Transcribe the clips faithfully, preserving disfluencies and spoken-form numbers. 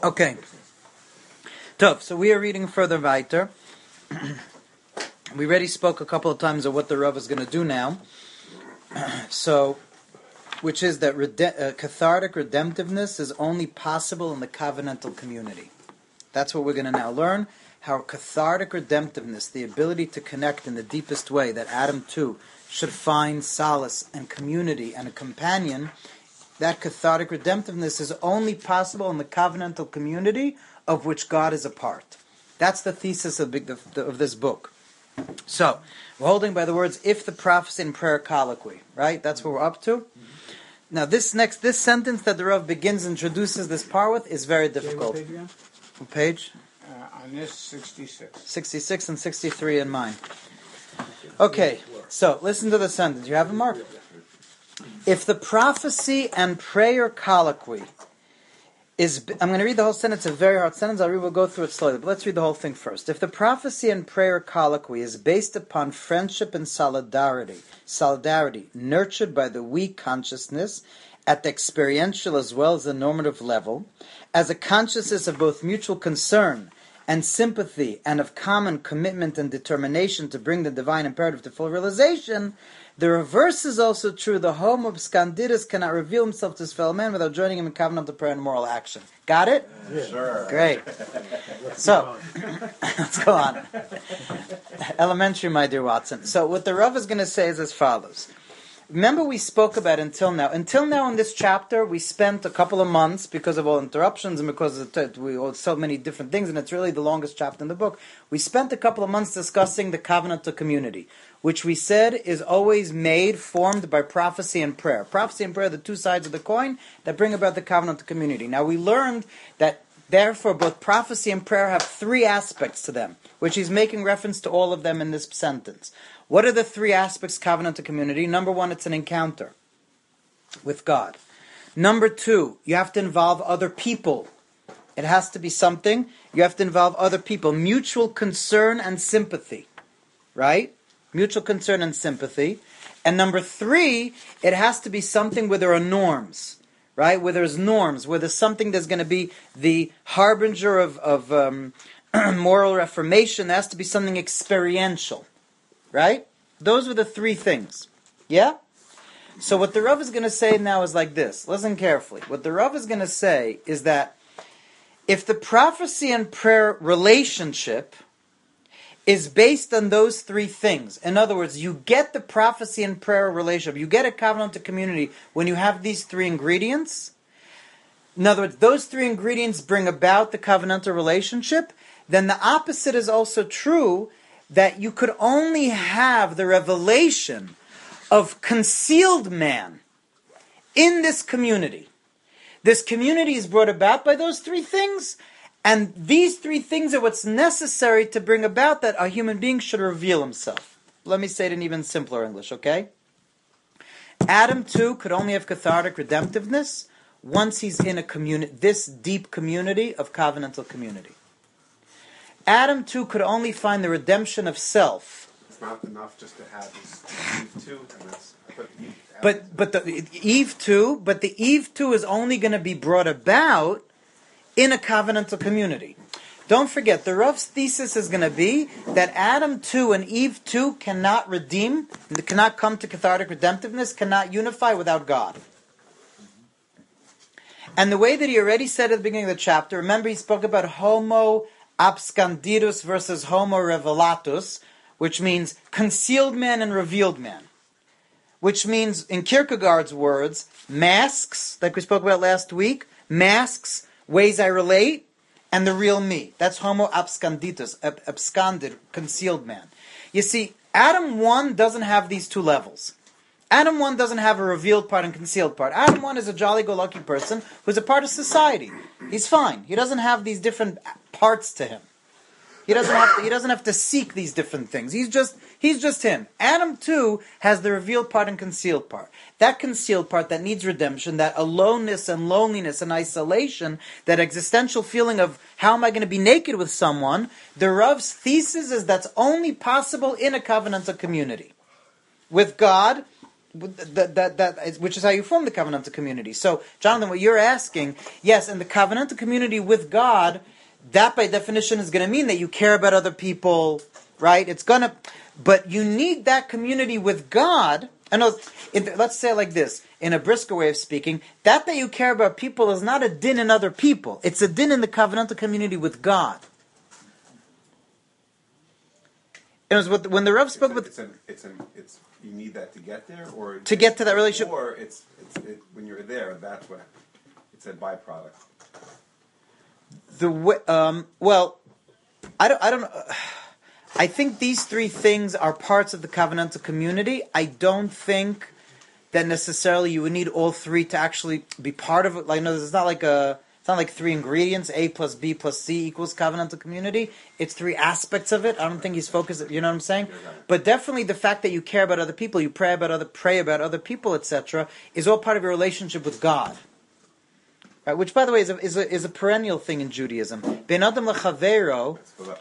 Okay. Tov, so we are reading further weiter. We already spoke a couple of times of what the Rav is going to do now. So, which is that rede- uh, cathartic redemptiveness is only possible in the covenantal community. That's what we're going to now learn. How cathartic redemptiveness, the ability to connect in the deepest way, that Adam too should find solace and community and a companion, that cathartic redemptiveness is only possible in the covenantal community of which God is a part. That's the thesis of, big, of, of this book. So, we're holding by the words, if the prophecy and prayer colloquy, right? That's what we're up to. Now, this next, this sentence that the Rav begins, introduces this part with, is very difficult. Okay, what page? What page? Uh, on this, sixty-six. sixty-six and sixty-three in mine. Okay, so listen to the sentence. You have it, Mark? If the prophecy and prayer colloquy is... I'm going to read the whole sentence. It's a very hard sentence. I'll read, we'll go through it slowly, but let's read the whole thing first. If the prophecy and prayer colloquy is based upon friendship and solidarity, solidarity nurtured by the weak consciousness at the experiential as well as the normative level, as a consciousness of both mutual concern and sympathy and of common commitment and determination to bring the divine imperative to full realization, the reverse is also true. The homo abscondidus cannot reveal himself to his fellow man without joining him in covenant of prayer and moral action. Got it? Yeah. Sure. Great. So, let's go on. Elementary, my dear Watson. So what the Rav is going to say is as follows. Remember we spoke about until now. Until now in this chapter, we spent a couple of months, because of all interruptions and because of the, we all so many different things, and it's really the longest chapter in the book. We spent a couple of months discussing the covenant of community, which we said is always made, formed by prophecy and prayer. Prophecy and prayer are the two sides of the coin that bring about the covenant of community. Now we learned that therefore both prophecy and prayer have three aspects to them, which he's making reference to all of them in this sentence. What are the three aspects covenant to community? Number one, it's an encounter with God. Number two, you have to involve other people. It has to be something. You have to involve other people. Mutual concern and sympathy. Right? Mutual concern and sympathy. And number three, it has to be something where there are norms. Right? Where there's norms. Where there's something that's going to be the harbinger of, of um, moral reformation. There has to be something experiential. Right? Those are the three things. Yeah? So what the Rav is going to say now is like this. Listen carefully. What the Rav is going to say is that if the prophecy and prayer relationship is based on those three things, in other words, you get the prophecy and prayer relationship, you get a covenant to community when you have these three ingredients. In other words, those three ingredients bring about the covenantal relationship. Then the opposite is also true, that you could only have the revelation of concealed man in this community. This community is brought about by those three things, and these three things are what's necessary to bring about that a human being should reveal himself. Let me say it in even simpler English, okay? Adam, too, could only have cathartic redemptiveness once he's in a community, this deep community of covenantal community. Adam, too, could only find the redemption of self. It's not enough just to have this Eve too, and that's, but, but, but the Eve too, but the Eve too is only going to be brought about in a covenantal community. Don't forget, the Rav's thesis is going to be that Adam too and Eve too cannot redeem, cannot come to cathartic redemptiveness, cannot unify without God. And the way that he already said at the beginning of the chapter, remember he spoke about homo abscondidus versus homo revelatus, which means concealed man and revealed man. Which means, in Kierkegaard's words, masks, like we spoke about last week, masks, ways I relate, and the real me. That's homo absconditus, ab- absconded, concealed man. You see, Adam one doesn't have these two levels. Adam one doesn't have a revealed part and concealed part. Adam one is a jolly-go-lucky person who's a part of society. He's fine. He doesn't have these different parts to him. He doesn't have to, he doesn't have to seek these different things. He's just he's just him. Adam too has the revealed part and concealed part. That concealed part that needs redemption, that aloneness and loneliness and isolation, that existential feeling of how am I going to be naked with someone, the Rav's thesis is that's only possible in a covenantal community. With God, that, that, that is, which is how you form the covenantal community. So, Jonathan, what you're asking, yes, in the covenantal community with God, that by definition is going to mean that you care about other people, right? It's going to, but you need that community with God. I know, let's say it like this, in a brisker way of speaking, that that you care about people is not a din in other people. It's a din in the covenantal community with God. It was what, when the Rav spoke with... It's an, it's an, it's, you need that to get there? Or to get to that relationship? Or it's, it's it, when you're there, that's what, it's a byproduct. The way, um, well, I don't, I don't know. I think these three things are parts of the covenantal community. I don't think that necessarily you would need all three to actually be part of it. Like, no, it's not like a, it's not like three ingredients. A plus B plus C equals covenantal community. It's three aspects of it. I don't think he's focused. You know what I'm saying? But definitely the fact that you care about other people, you pray about other, pray about other people, et cetera, is all part of your relationship with God. Right, which, by the way, is a, is a, is a perennial thing in Judaism. Ben Adam Lechavero.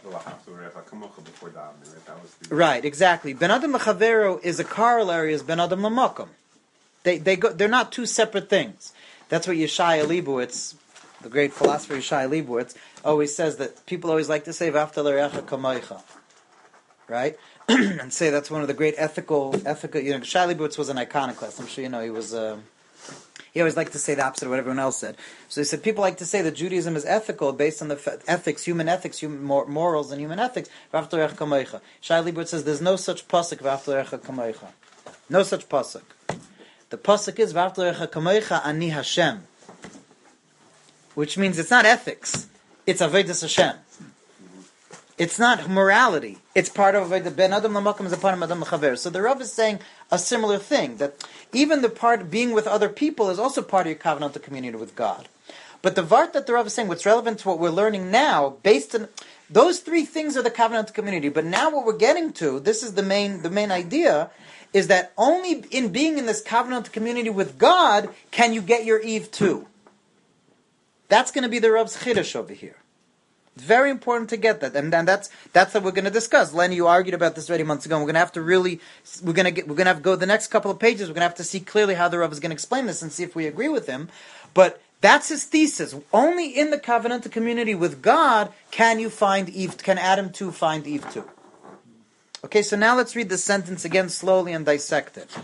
Right, exactly. Ben Adam Lechavero is a corollary as Ben Adam Lamakom. They they go. They're not two separate things. That's what Yeshaya Leibowitz, the great philosopher Yeshaya Leibowitz, always says, that people always like to say "V'afta l'reacha kamoicha," right? And say that's one of the great ethical ethical. You know, Yeshaya Leibowitz was an iconoclast. I'm sure you know he was. Uh, He always liked to say the opposite of what everyone else said. So he said people like to say that Judaism is ethical based on the f- ethics, human ethics, human mor- morals, and human ethics. Shai Liebert says there's no such pasuk v'aftarecha kamoicha. No such pasuk. The pasuk is v'aftarecha kamoicha ani Hashem, which means it's not ethics, it's avodas Hashem. It's not morality. It's part of the Ben Adam Lamakom is a part of Adam L'Chaver. So the Rav is saying a similar thing, that even the part of being with other people is also part of your covenantal community with God. But the Vart that the Rav is saying, what's relevant to what we're learning now, based on those three things are the covenantal community. But now what we're getting to, this is the main the main idea, is that only in being in this covenantal community with God can you get your Eve too. That's going to be the Rav's chiddush over here. It's very important to get that, and, and that's that's what we're going to discuss. Lenny, you argued about this already months ago. And we're going to have to really, we're going to get, we're going to have to go the next couple of pages. We're going to have to see clearly how the Rav is going to explain this and see if we agree with him. But that's his thesis. Only in the covenantal community with God can you find Eve. Can Adam too find Eve too? Okay, so now let's read the sentence again slowly and dissect it.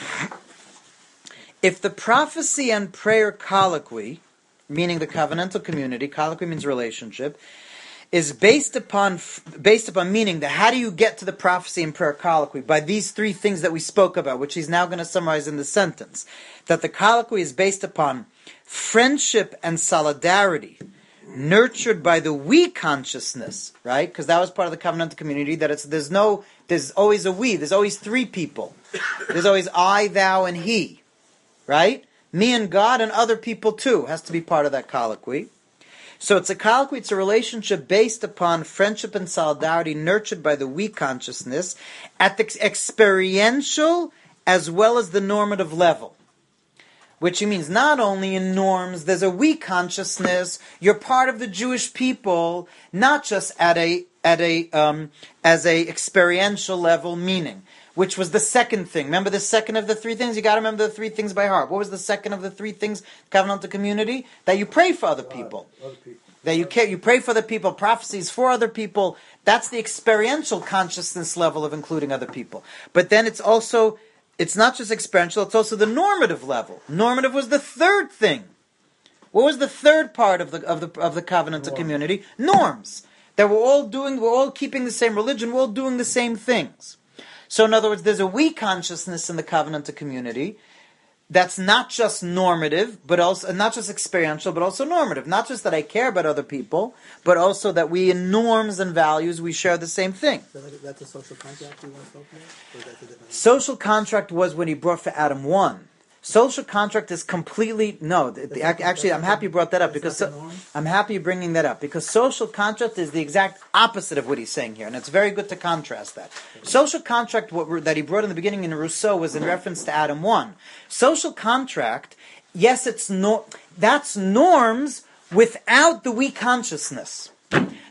If the prophecy and prayer colloquy, meaning the covenantal community, colloquy means relationship, is based upon based upon meaning that how do you get to the prophecy and prayer colloquy? By these three things that we spoke about, which he's now going to summarize in the sentence. That the colloquy is based upon friendship and solidarity, nurtured by the we consciousness, right? Because that was part of the covenantal community, that it's there's no, there's always a we, there's always three people. There's always I, thou, and he, right? Me and God and other people too has to be part of that colloquy. So it's a colloquy, it's a relationship based upon friendship and solidarity nurtured by the we consciousness at the experiential as well as the normative level. Which means not only in norms, there's a we consciousness, you're part of the Jewish people, not just at a at a um, as a experiential level meaning. Which was the second thing. Remember the second of the three things? You got to remember the three things by heart. What was the second of the three things, covenantal community? That you pray for other people. Other people. That you care, you pray for other people, prophecies for other people. That's the experiential consciousness level of including other people. But then it's also, it's not just experiential, it's also the normative level. Normative was the third thing. What was the third part of the of the of the covenantal Norm. community? Norms. That we're all doing, we're all keeping the same religion, we're all doing the same things. So in other words, there's a we consciousness in the covenantal community that's not just normative, but also not just experiential, but also normative. Not just that I care about other people, but also that we, in norms and values, we share the same thing. So that's a social contract you want to talk about? Or that's a different social contract was when he brought for Adam one. Social contract is completely no. The, the, actually, I'm happy you brought that up because so, I'm happy you're bringing that up because social contract is the exact opposite of what he's saying here, and it's very good to contrast that. Social contract, what that he brought in the beginning in Rousseau, was in reference to Adam one. Social contract, yes, it's no. That's norms without the we consciousness.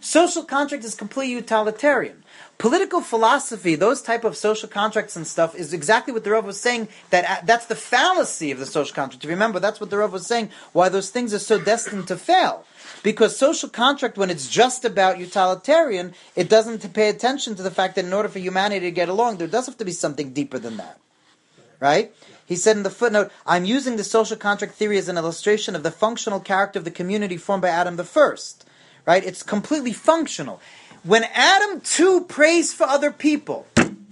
Social contract is completely utilitarian. Political philosophy, those type of social contracts and stuff, is exactly what the Rav was saying, that that's the fallacy of the social contract. If you remember, that's what the Rav was saying, why those things are so destined to fail. Because social contract, when it's just about utilitarian, it doesn't pay attention to the fact that in order for humanity to get along, there does have to be something deeper than that. Right? He said in the footnote, I'm using the social contract theory as an illustration of the functional character of the community formed by Adam the first. Right? It's completely functional. When Adam too prays for other people,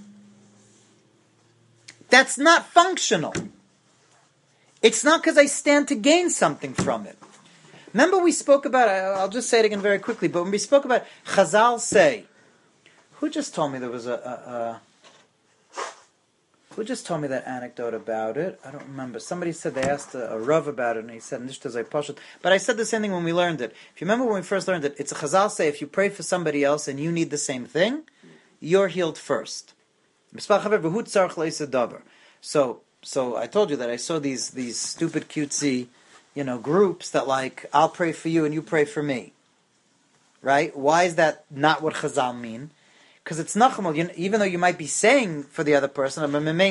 that's not functional. It's not because I stand to gain something from it. Remember we spoke about, I'll just say it again very quickly, but when we spoke about Chazal say, who just told me there was a, a, a who just told me that anecdote about it? I don't remember. Somebody said they asked a, a Rav about it, and he said, Nishtazai Pashut. But I said the same thing when we learned it. If you remember when we first learned it, it's a Chazal say, if you pray for somebody else and you need the same thing, you're healed first. So, so I told you that I saw these these stupid cutesy, you know, groups that like, I'll pray for you and you pray for me. Right? Why is that not what Chazal mean? Because it's nachamol, you, even though you might be saying for the other person,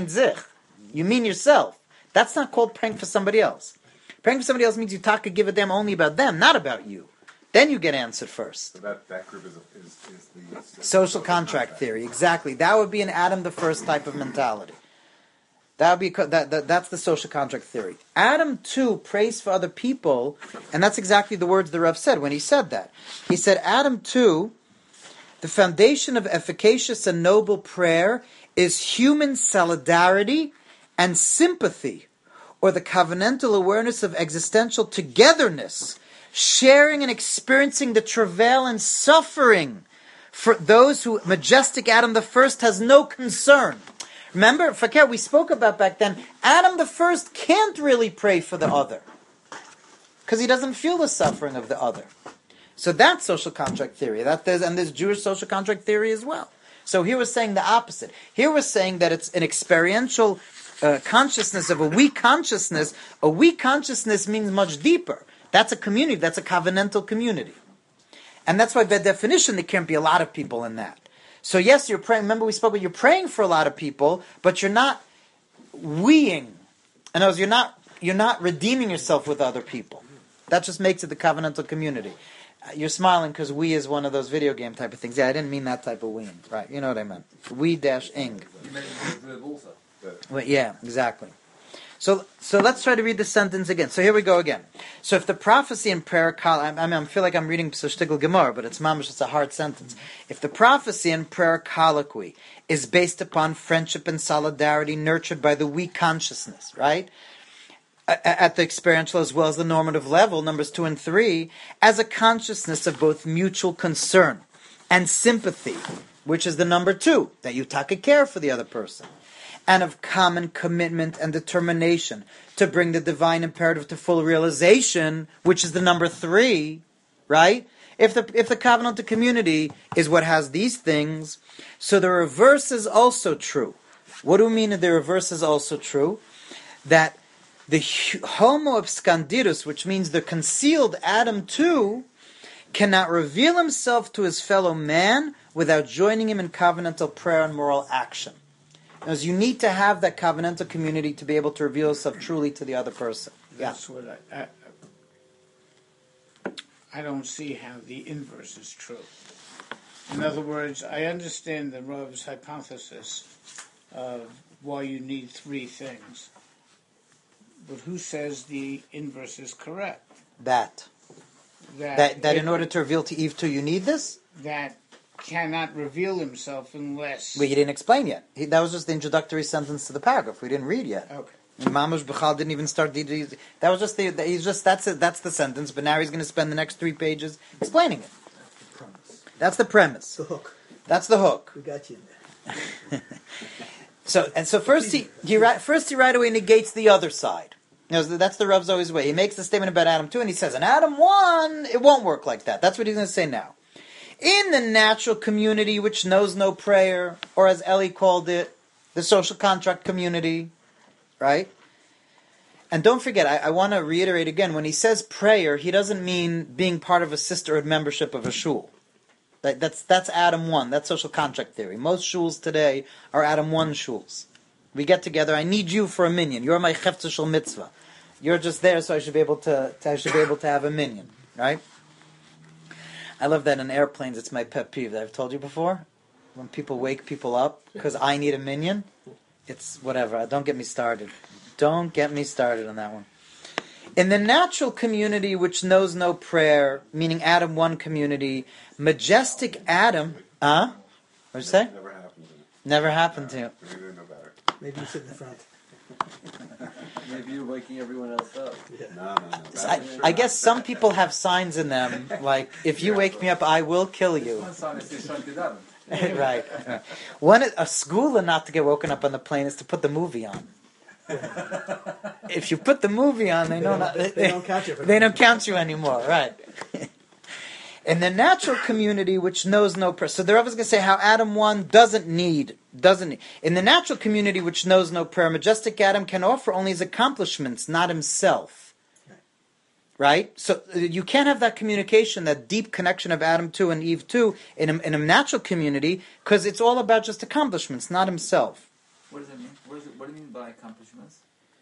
you mean yourself. That's not called praying for somebody else. Praying for somebody else means you talk and give a damn only about them, not about you. Then you get answered first. So that, that group is, is, is the... Social, social contract, contract theory, exactly. That would be an Adam the first type of mentality. That would be that, that that's the social contract theory. Adam too prays for other people, and that's exactly the words the Rav said when he said that. He said, Adam too, the foundation of efficacious and noble prayer is human solidarity and sympathy, or the covenantal awareness of existential togetherness, sharing and experiencing the travail and suffering for those who majestic Adam the first has no concern. Remember, Fakir, we spoke about back then, Adam the first can't really pray for the other, because he doesn't feel the suffering of the other. So that's social contract theory. That there's, and there's Jewish social contract theory as well. So here we're saying the opposite. Here we're saying that it's an experiential uh, consciousness of a we consciousness. A we consciousness means much deeper. That's a community. That's a covenantal community. And that's why by definition there can't be a lot of people in that. So yes, you're praying. Remember we spoke about you're praying for a lot of people, but you're not weeing. In other words, you're not, you're not redeeming yourself with other people. That just makes it the covenantal community. You're smiling because we is one of those video game type of things. Yeah, I didn't mean that type of weeing. Right, you know what I meant. We dash ing. You mentioned the also. Well, yeah, exactly. So, so let's try to read the sentence again. So here we go again. So if the prophecy in prayer, I mean, I feel like I'm reading Shtigl Gemara, but it's mamish, it's a hard sentence. If the prophecy in prayer colloquy is based upon friendship and solidarity nurtured by the we consciousness, right? At the experiential as well as the normative level, numbers two and three, as a consciousness of both mutual concern and sympathy, which is the number two, that you take a care for the other person, and of common commitment and determination to bring the divine imperative to full realization, which is the number three, right? If the if the covenant of community is what has these things, so the reverse is also true. What do we mean that the reverse is also true? That the homo obscandidus, which means the concealed Adam too, cannot reveal himself to his fellow man without joining him in covenantal prayer and moral action. Because you need to have that covenantal community to be able to reveal yourself truly to the other person. That's yeah. what I, I... I don't see how the inverse is true. In other words, I understand the Rav's hypothesis of why you need three things. But who says the inverse is correct? That. That, that, that in order to reveal to Eve too, you need this? That cannot reveal himself unless... Well, he didn't explain yet. He, that was just the introductory sentence to the paragraph. We didn't read yet. Okay. Mamush Bechal didn't even start the... That was just the... He's just that's it. That's the sentence. But now he's going to spend the next three pages explaining it. That's the premise. That's the premise. The hook. That's the hook. We got you in there. so and so first he he first he right away negates the other side. You know, that's the Rav's always way. He makes the statement about Adam two, and he says, in Adam one, it won't work like that. That's what he's going to say now. In the natural community which knows no prayer, or as Eli called it, the social contract community, right? And don't forget, I, I want to reiterate again, when he says prayer, he doesn't mean being part of a sisterhood membership of a shul. That, that's that's Adam one. That's social contract theory. Most shuls today are Adam one shuls. We get together. I need you for a minyan. You're my chefza shel mitzvah. You're just there, so I should be able to, to. I should be able to have a minyan, right? I love that in airplanes. It's my pet peeve that I've told you before. When people wake people up because I need a minyan, it's whatever. Don't get me started. Don't get me started on that one. In the natural community which knows no prayer, meaning Adam one community, majestic Adam, huh? What'd you say? Never happened to me. Never happened to you. Maybe they know better. Maybe you sit in the front. Maybe you're waking everyone else up. Yeah. No, no, no. So I, I guess some people have signs in them, like, if you wake me up, I will kill you. One sign is you're trying to get out. right. right. One, a school and not to get woken up on the plane is to put the movie on. If you put the movie on, they, They know don't- not. they- they don't count you for They that. don't count you anymore, right? In the natural community, which knows no prayer, so the Rav is going to say how Adam one doesn't need, doesn't need. In the natural community, which knows no prayer, majestic Adam can offer only his accomplishments, not himself. Right? So uh, you can't have that communication, that deep connection of Adam two and Eve two in a, in a natural community, because it's all about just accomplishments, not himself. What does that mean? What, is it, what do you mean by accomplishments?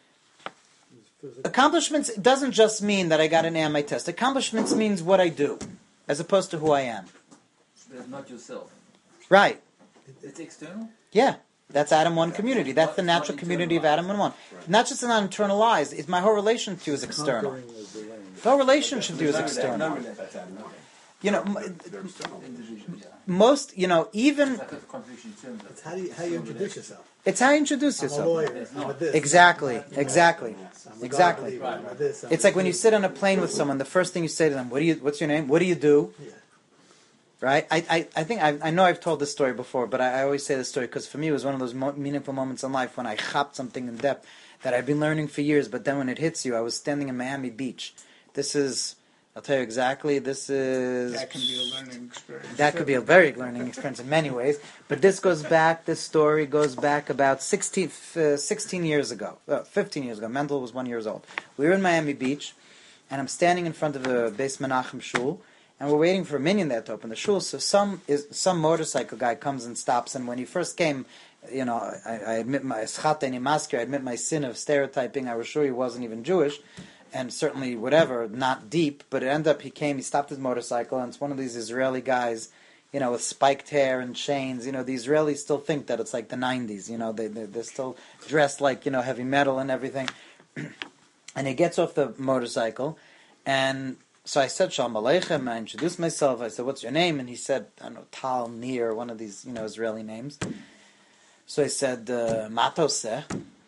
Accomplishments doesn't just mean that I got an A on my test. Accomplishments means what I do, as opposed to who I am. But it's not yourself. Right. It's external? Yeah. That's Adam one community. That's the natural community of Adam one. Not just an internalized. It's my whole relation to you is external. Conquering is the way. The whole relationship to you is external. That's Adam. You know, m- They're external. Individual, yeah. most, you know, even, It's like a contradiction in terms of... It's how do you, how you introduce yourself. it's how you introduce I'm a yourself. lawyer. I'm a this. Exactly, I'm a- exactly. I'm a Exactly. God believer, I'm a this, I'm It's a like when you this. sit on a plane with someone, the first thing you say to them, what do you, what's your name? What do you do? Yeah. Right? I, I, I think, I, I know I've told this story before, but I, I always say this story because for me it was one of those mo- meaningful moments in life when I chopped something in depth that I've been learning for years, but then when it hits you, I was standing in Miami Beach. This is, I'll tell you exactly, this is... That can be a learning experience. That could be a very learning experience in many ways. But this goes back, this story goes back about sixteen, uh, sixteen years ago. Uh, fifteen years ago. Mendel was one years old. We were in Miami Beach, and I'm standing in front of a Beis Menachem shul, and we're waiting for a minyan there to open the shul. So some is some motorcycle guy comes and stops, and when he first came, you know, I, I admit my eschateni masker, I admit my sin of stereotyping. I was sure he wasn't even Jewish. And certainly, whatever, not deep, but it ended up, he came, he stopped his motorcycle, and it's one of these Israeli guys, you know, with spiked hair and chains. You know, the Israelis still think that it's like the nineties, you know, they, they, they're still dressed like, you know, heavy metal and everything. And he gets off the motorcycle, and so I said, Shalom Aleichem, I introduced myself, I said, what's your name? And he said, I don't know, Tal, Nir, one of these, you know, Israeli names. So I said, uh, Matoseh.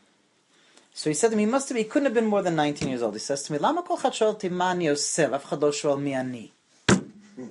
So he said to me, he must have, he couldn't have been more than nineteen years old. He says to me, Lama kol chad shoel oti ma ani oseh, v'af chad lo shoel mi ani. So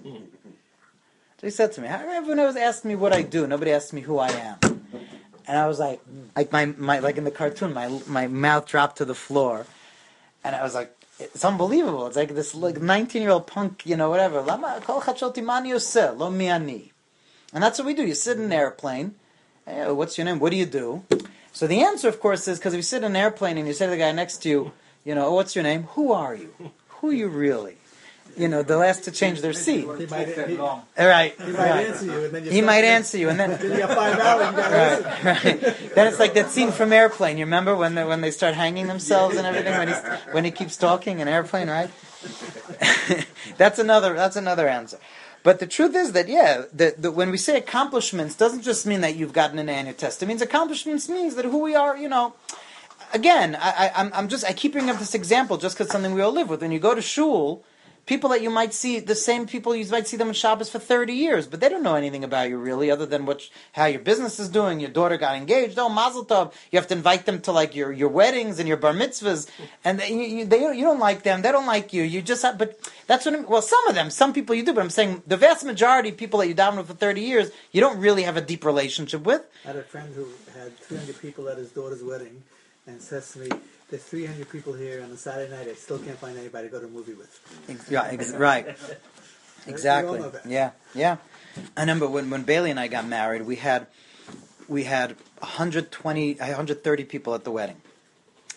he said to me, everyone always asked me what I do. Nobody asked me who I am. And I was like, like my, my like in the cartoon, my my mouth dropped to the floor, and I was like, it's unbelievable. It's like this like nineteen-year-old punk, you know, whatever. Lama kol chad shoel oti ma ani oseh, lo mi ani. And that's what we do. You sit in an airplane. Hey, what's your name? What do you do? So the answer, of course, is because if you sit in an airplane and you say to the guy next to you, you know, oh, what's your name? Who are you? Who are you really? You know, they'll ask to change their seat. He might, he, long. All right. he might right. answer you, and then you He stop might there. answer you, and then Then you got five hours. You got right, right. Then it's like that scene from Airplane. You remember when they, when they start hanging themselves and everything when he when he keeps talking in Airplane, right? that's another that's another answer. But the truth is that yeah, the, the, when we say accomplishments, doesn't just mean that you've gotten an annual test. It means accomplishments means that who we are. You know, again, I, I, I'm I'm just I keep bringing up this example just because it's something we all live with. When you go to shul. People that you might see, the same people you might see them in Shabbos for thirty years, but they don't know anything about you really, other than what, how your business is doing. Your daughter got engaged. Oh, Mazel Tov! You have to invite them to like your, your weddings and your bar mitzvahs, and they, you, they you don't like them. They don't like you. You just have, but that's what. I mean. Well, some of them, some people you do, but I'm saying the vast majority of people that you daven with for thirty years, you don't really have a deep relationship with. I had a friend who had three hundred people at his daughter's wedding, and says to me, "There's three hundred people here on a Saturday night. I still can't find anybody to go to a movie with." Ex- yeah, ex- right. Exactly. We all know that. Yeah, yeah. I remember when, when Bailey and I got married, we had we had one hundred twenty, one hundred thirty people at the wedding.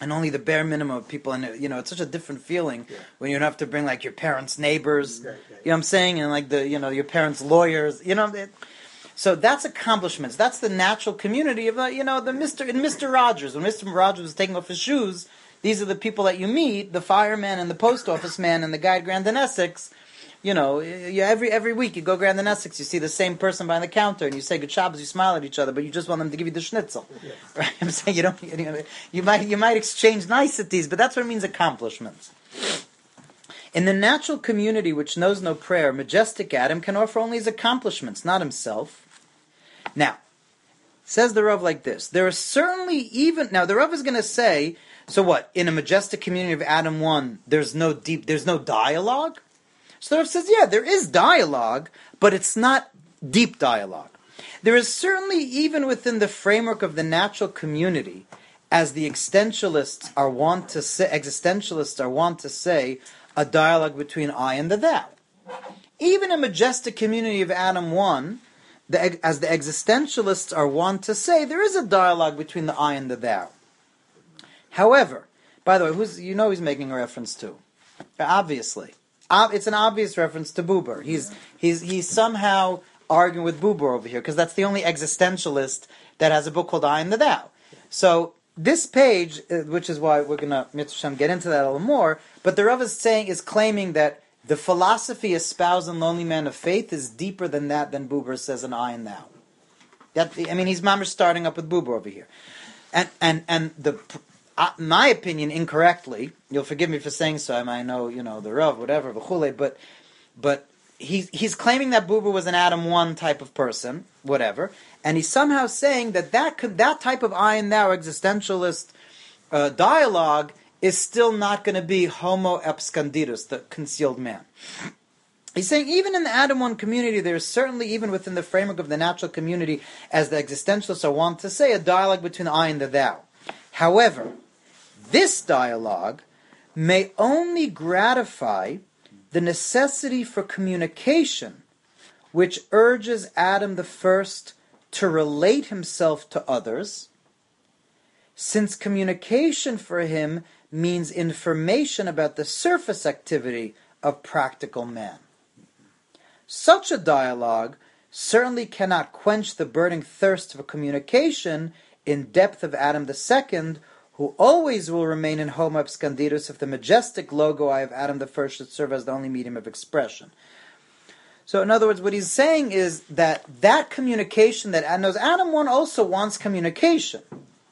and only the bare minimum of people, and you know, it's such a different feeling Yeah. when you don't have to bring like your parents' neighbors, Right, right. you know what I'm saying, and like the you know your parents' lawyers, you know. It, so that's accomplishments. That's the natural community of uh, you know the Mister in Mister Rogers. When Mister Rogers was taking off his shoes, these are the people that you meet: the fireman and the post office man and the guy at Grand and Essex. You know, you, every every week you go Grand and Essex, you see the same person behind the counter, and you say good Shabbos, you smile at each other, but you just want them to give you the schnitzel. Yes. Right? I'm saying you don't. You, know, you might you might exchange niceties, but that's what it means accomplishments. In the natural community which knows no prayer, majestic Adam can offer only his accomplishments, not himself. Now, says the Rav like this: there are certainly even now the Rav is going to say, so what? In a majestic community of Adam one, there's no deep, there's no dialogue. So the Rav says, yeah, there is dialogue, but it's not deep dialogue. There is certainly, even within the framework of the natural community, as the existentialists are wont to say, existentialists are wont to say, a dialogue between I and the thou. Even a majestic community of Adam one, the, as the existentialists are wont to say, there is a dialogue between the I and the thou. However, by the way, who's you know he's making a reference to? Obviously. It's an obvious reference to Buber. He's he's he's somehow arguing with Buber over here because that's the only existentialist that has a book called I and the Thou. So this page, which is why we're going to Mitzvah get into that a little more, but the Rav is saying is claiming that the philosophy espoused in Lonely Man of Faith is deeper than that than Buber says in I and Thou. That I mean, he's mamish starting up with Buber over here, and and and the. Uh, my opinion, incorrectly, you'll forgive me for saying so, I might know, you know, the Rav, whatever, but but he's, he's claiming that Buber was an Adam one type of person, whatever, and he's somehow saying that that, could, that type of I and thou existentialist uh, dialogue is still not going to be homo absconditus, the concealed man. He's saying even in the Adam one community, there is certainly, even within the framework of the natural community, as the existentialists are wont to say, a dialogue between the I and the thou. However, this dialogue may only gratify the necessity for communication, which urges Adam the first to relate himself to others, since communication for him means information about the surface activity of practical man. Such a dialogue certainly cannot quench the burning thirst for communication in depth of Adam the second, who always will remain in homo absconditus if the majestic logoi of Adam the first should serve as the only medium of expression. So in other words, what he's saying is that that communication that knows Adam one also wants communication.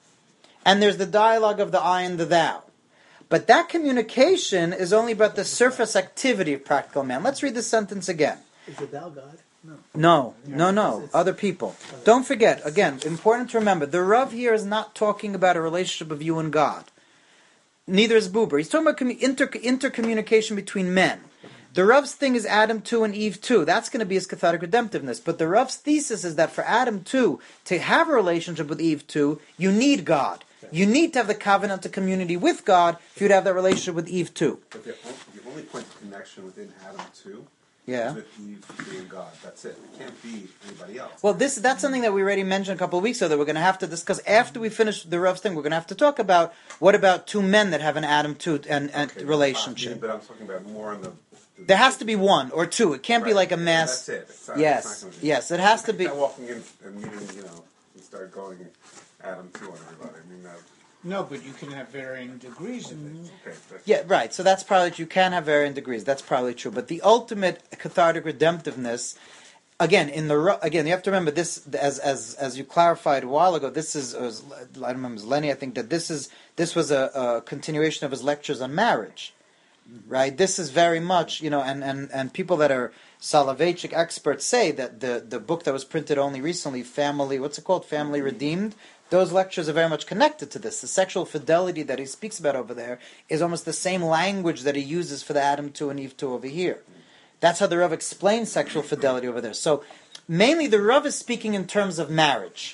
And there's the dialogue of the I and the thou. But that communication is only about the surface activity of practical man. Let's read this sentence again. Is it thou God? No. No, no, no. Other people. Don't forget, again, important to remember, the Rav here is not talking about a relationship of you and God. Neither is Buber. He's talking about commu- inter- intercommunication between men. The Rav's thing is Adam two and Eve two. That's going to be his cathartic redemptiveness. But the Rav's thesis is that for Adam two to have a relationship with Eve two, you need God. You need to have the covenant of community with God for you to have that relationship with Eve two. But the, the only point of connection within Adam two Yeah. is with Eve being God. That's it. It can't be anybody else. Well, this that's something that we already mentioned a couple of weeks ago that we're going to have to discuss after we finish the Rav's thing. We're going to have to talk about what about two men that have an Adam two and, and Okay, relationship. But I'm talking about more on the... the There has to be one or two. It can't be Right. like a mass. That's it. It's not, Yes, it's not gonna be, yes, it has to be. Not walking in and meeting, you know, and start going Adam two on everybody. I mean, that... No, but you can have varying degrees of it. Okay, that's, Yeah, right. So that's probably you can have varying degrees. That's probably true. But the ultimate cathartic redemptiveness, again, in the Ru- again, you have to remember this as as as you clarified a while ago. This is uh, I don't remember it was Lenny. I think that this is this was a, a continuation of his lectures on marriage, right? This is very much you know, and and and people that are Soloveitchik experts say that the the book that was printed only recently, Family, what's it called, Family Redeemed. Those lectures are very much connected to this. The sexual fidelity that he speaks about over there is almost the same language that he uses for the Adam two and Eve two over here. That's how the Rav explains sexual fidelity over there. So mainly the Rav is speaking in terms of marriage.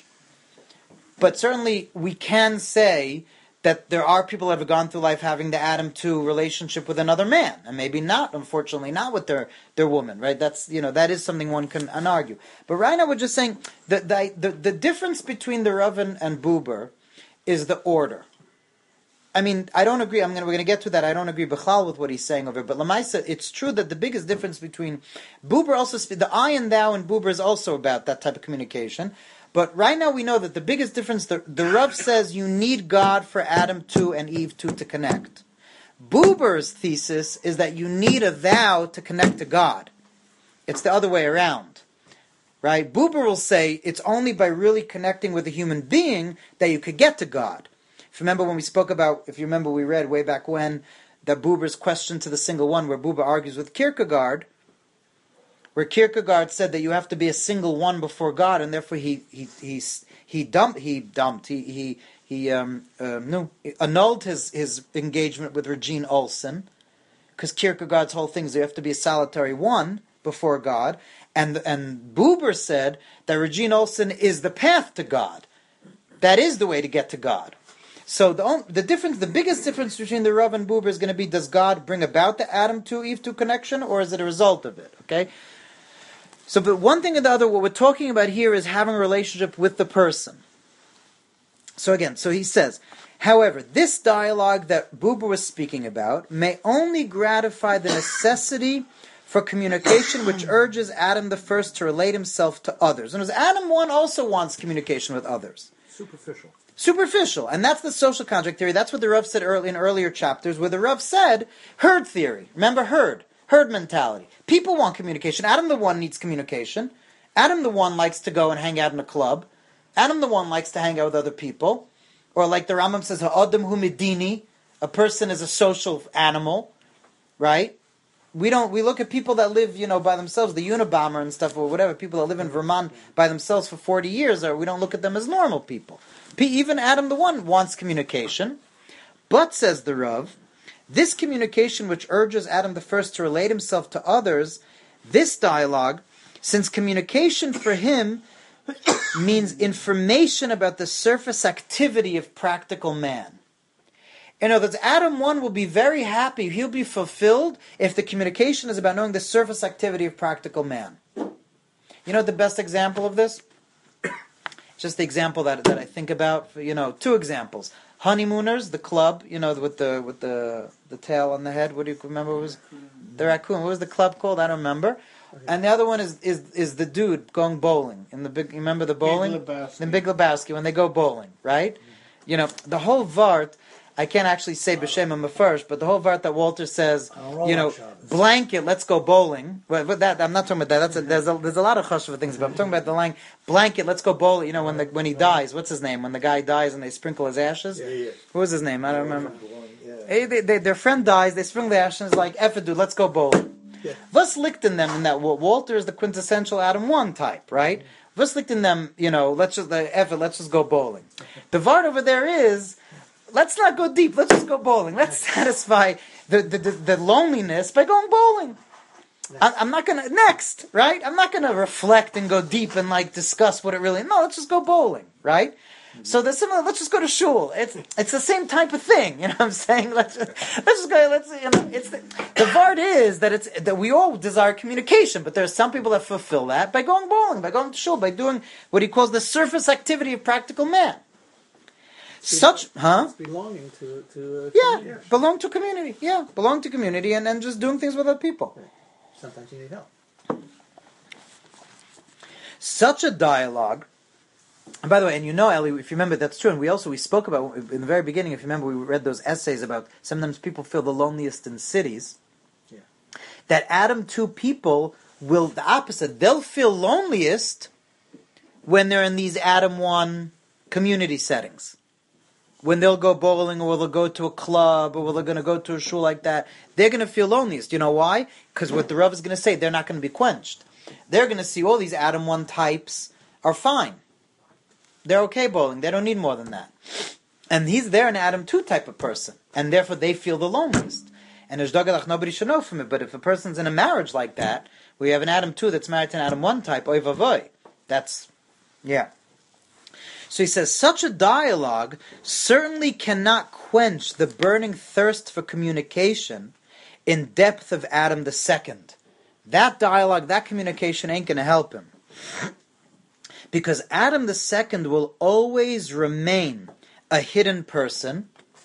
But certainly we can say that there are people that have gone through life having the Adam two relationship with another man, and maybe not, unfortunately, not with their, their woman, right? That's you know that is something one can argue. But right now we're just saying that the, the the difference between the Rav and, and Buber is the order. I mean, I don't agree. I'm gonna, we're going to get to that. I don't agree b'chlal with what he's saying over here. But Lamaisa, it's true that the biggest difference between Buber also, spe- the I and thou in Buber is also about that type of communication. But right now we know that the biggest difference, the, the Rav says you need God for Adam two and Eve two to connect. Buber's thesis is that you need a thou to connect to God. It's the other way around. Right? Buber will say it's only by really connecting with a human being that you could get to God. If you remember when we spoke about, if you remember we read way back when, that Buber's question to the single one, where Buber argues with Kierkegaard, where Kierkegaard said that you have to be a single one before God, and therefore he he he he dumped he dumped he he he um uh, no annulled his his engagement with Regine Olsen, because Kierkegaard's whole thing is you have to be a solitary one before God, and and Buber said that Regine Olsen is the path to God, that is the way to get to God. So the the difference, the biggest difference between the Rav and Buber is going to be: does God bring about the Adam to Eve two connection, or is it a result of it? Okay. So, but one thing or the other, what we're talking about here is having a relationship with the person. So again, so he says, however, this dialogue that Buber was speaking about may only gratify the necessity for communication which urges Adam the first to relate himself to others. And as Adam one also wants communication with others. Superficial. Superficial, and that's the social contract theory. That's what the Rav said early in earlier chapters, where the Rav said herd theory. Remember herd, herd mentality. People want communication. Adam the one needs communication. Adam the one likes to go and hang out in a club. Adam the one likes to hang out with other people, or like the Rambam says, ha'adam hu medini, a person is a social animal, right? We don't. We look at people that live, you know, by themselves, the Unabomber and stuff, or whatever. People that live in Vermont by themselves for forty years, or we don't look at them as normal people. Even Adam the one wants communication, but says the Rav, this communication which urges Adam the first to relate himself to others, this dialogue, since communication for him means information about the surface activity of practical man. In other words, Adam one will be very happy, he'll be fulfilled if the communication is about knowing the surface activity of practical man. You know the best example of this? Just the example that that I think about, you know, two examples. Honeymooners, the club, you know, with the with the the tail on the head. What do you remember? What was the raccoon? What was the club called? I don't remember. And the other one is is is the dude going bowling in the big. You remember the bowling? Big Lebowski. The Big Lebowski when they go bowling, right? You know, the whole vart. I can't actually say b'shem first, but the whole vart that Walter says, you know, blanket, let's go bowling. But, but that I'm not talking about that. That's a, there's a there's a lot of chashuva things, but I'm talking about the line blanket. Let's go bowling. You know, when the when he dies, what's his name? When the guy dies and they sprinkle his ashes. Yeah, yeah. What was his name? I don't remember. Yeah. Hey, they, they, their friend dies. They sprinkle the ashes. Like F it, dude. Let's go bowling. Yeah. Was lichten them in that. Walter is the quintessential Adam one type, right? Was lichten them. You know, let's just the F it. Let's just go bowling. The vart over there is. Let's not go deep. Let's just go bowling. Let's satisfy the, the, the, the loneliness by going bowling. I, I'm not going to... Next, right? I'm not going to reflect and go deep and like discuss what it really... No, let's just go bowling, right? Mm-hmm. So there's similar... Let's just go to shul. It's it's the same type of thing. You know what I'm saying? Let's just, let's just go... Let's, you know, it's the, the vart is that it's that we all desire communication, but there are some people that fulfill that by going bowling, by going to shul, by doing what he calls the surface activity of practical man. Such, huh? It's belonging to to. Uh, Yeah, community. belong to community. Yeah, belong to community, and then just doing things with other people. Sometimes you need help. Such a dialogue. And by the way, and you know, Ellie, if you remember, that's true. And we also we spoke about in the very beginning. If you remember, we read those essays about sometimes people feel the loneliest in cities. Yeah. That Adam two people will the opposite. They'll feel loneliest when they're in these Adam one community settings. When they'll go bowling, or they'll go to a club, or they're going to go to a shul like that, they're going to feel loneliest. You know why? Because what the Rav is going to say, they're not going to be quenched. They're going to see all these Adam one types are fine. They're okay bowling. They don't need more than that. And he's there an Adam two type of person, and therefore they feel the loneliest. And there's dagadach, nobody should know from it. But if a person's in a marriage like that, where you have an Adam two that's married to an Adam one type, oy vavoy, that's, yeah. So he says, such a dialogue certainly cannot quench the burning thirst for communication in depth of Adam the second. That dialogue, that communication ain't going to help him. Because Adam the second will always remain a hidden person,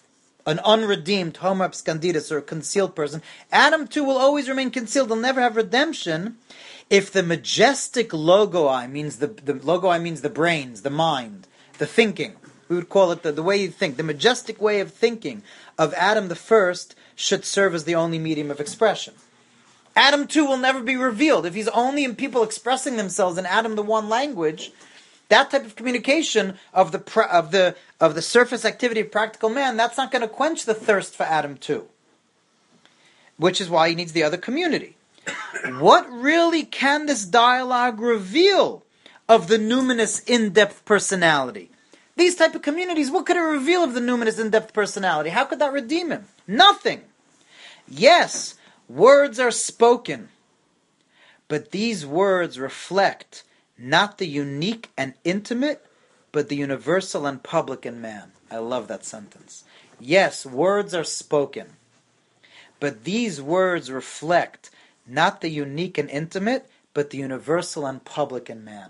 an unredeemed homo absconditus, or a concealed person, Adam too will always remain concealed. He'll never have redemption. If the majestic logoi means the, the logoi means the brains, the mind, the thinking, we would call it the, the way you think, the majestic way of thinking of Adam the first should serve as the only medium of expression. Adam too will never be revealed. If he's only in people expressing themselves in Adam the one language, that type of communication of the pra- of the of the surface activity of practical man, that's not going to quench the thirst for Adam too. Which is why he needs the other community. What really can this dialogue reveal of the numinous in-depth personality? These type of communities, what could it reveal of the numinous in-depth personality? How could that redeem him? Nothing. Yes, words are spoken, but these words reflect not the unique and intimate, but the universal and public in man. I love that sentence. Yes, words are spoken, but these words reflect not the unique and intimate, but the universal and public in man.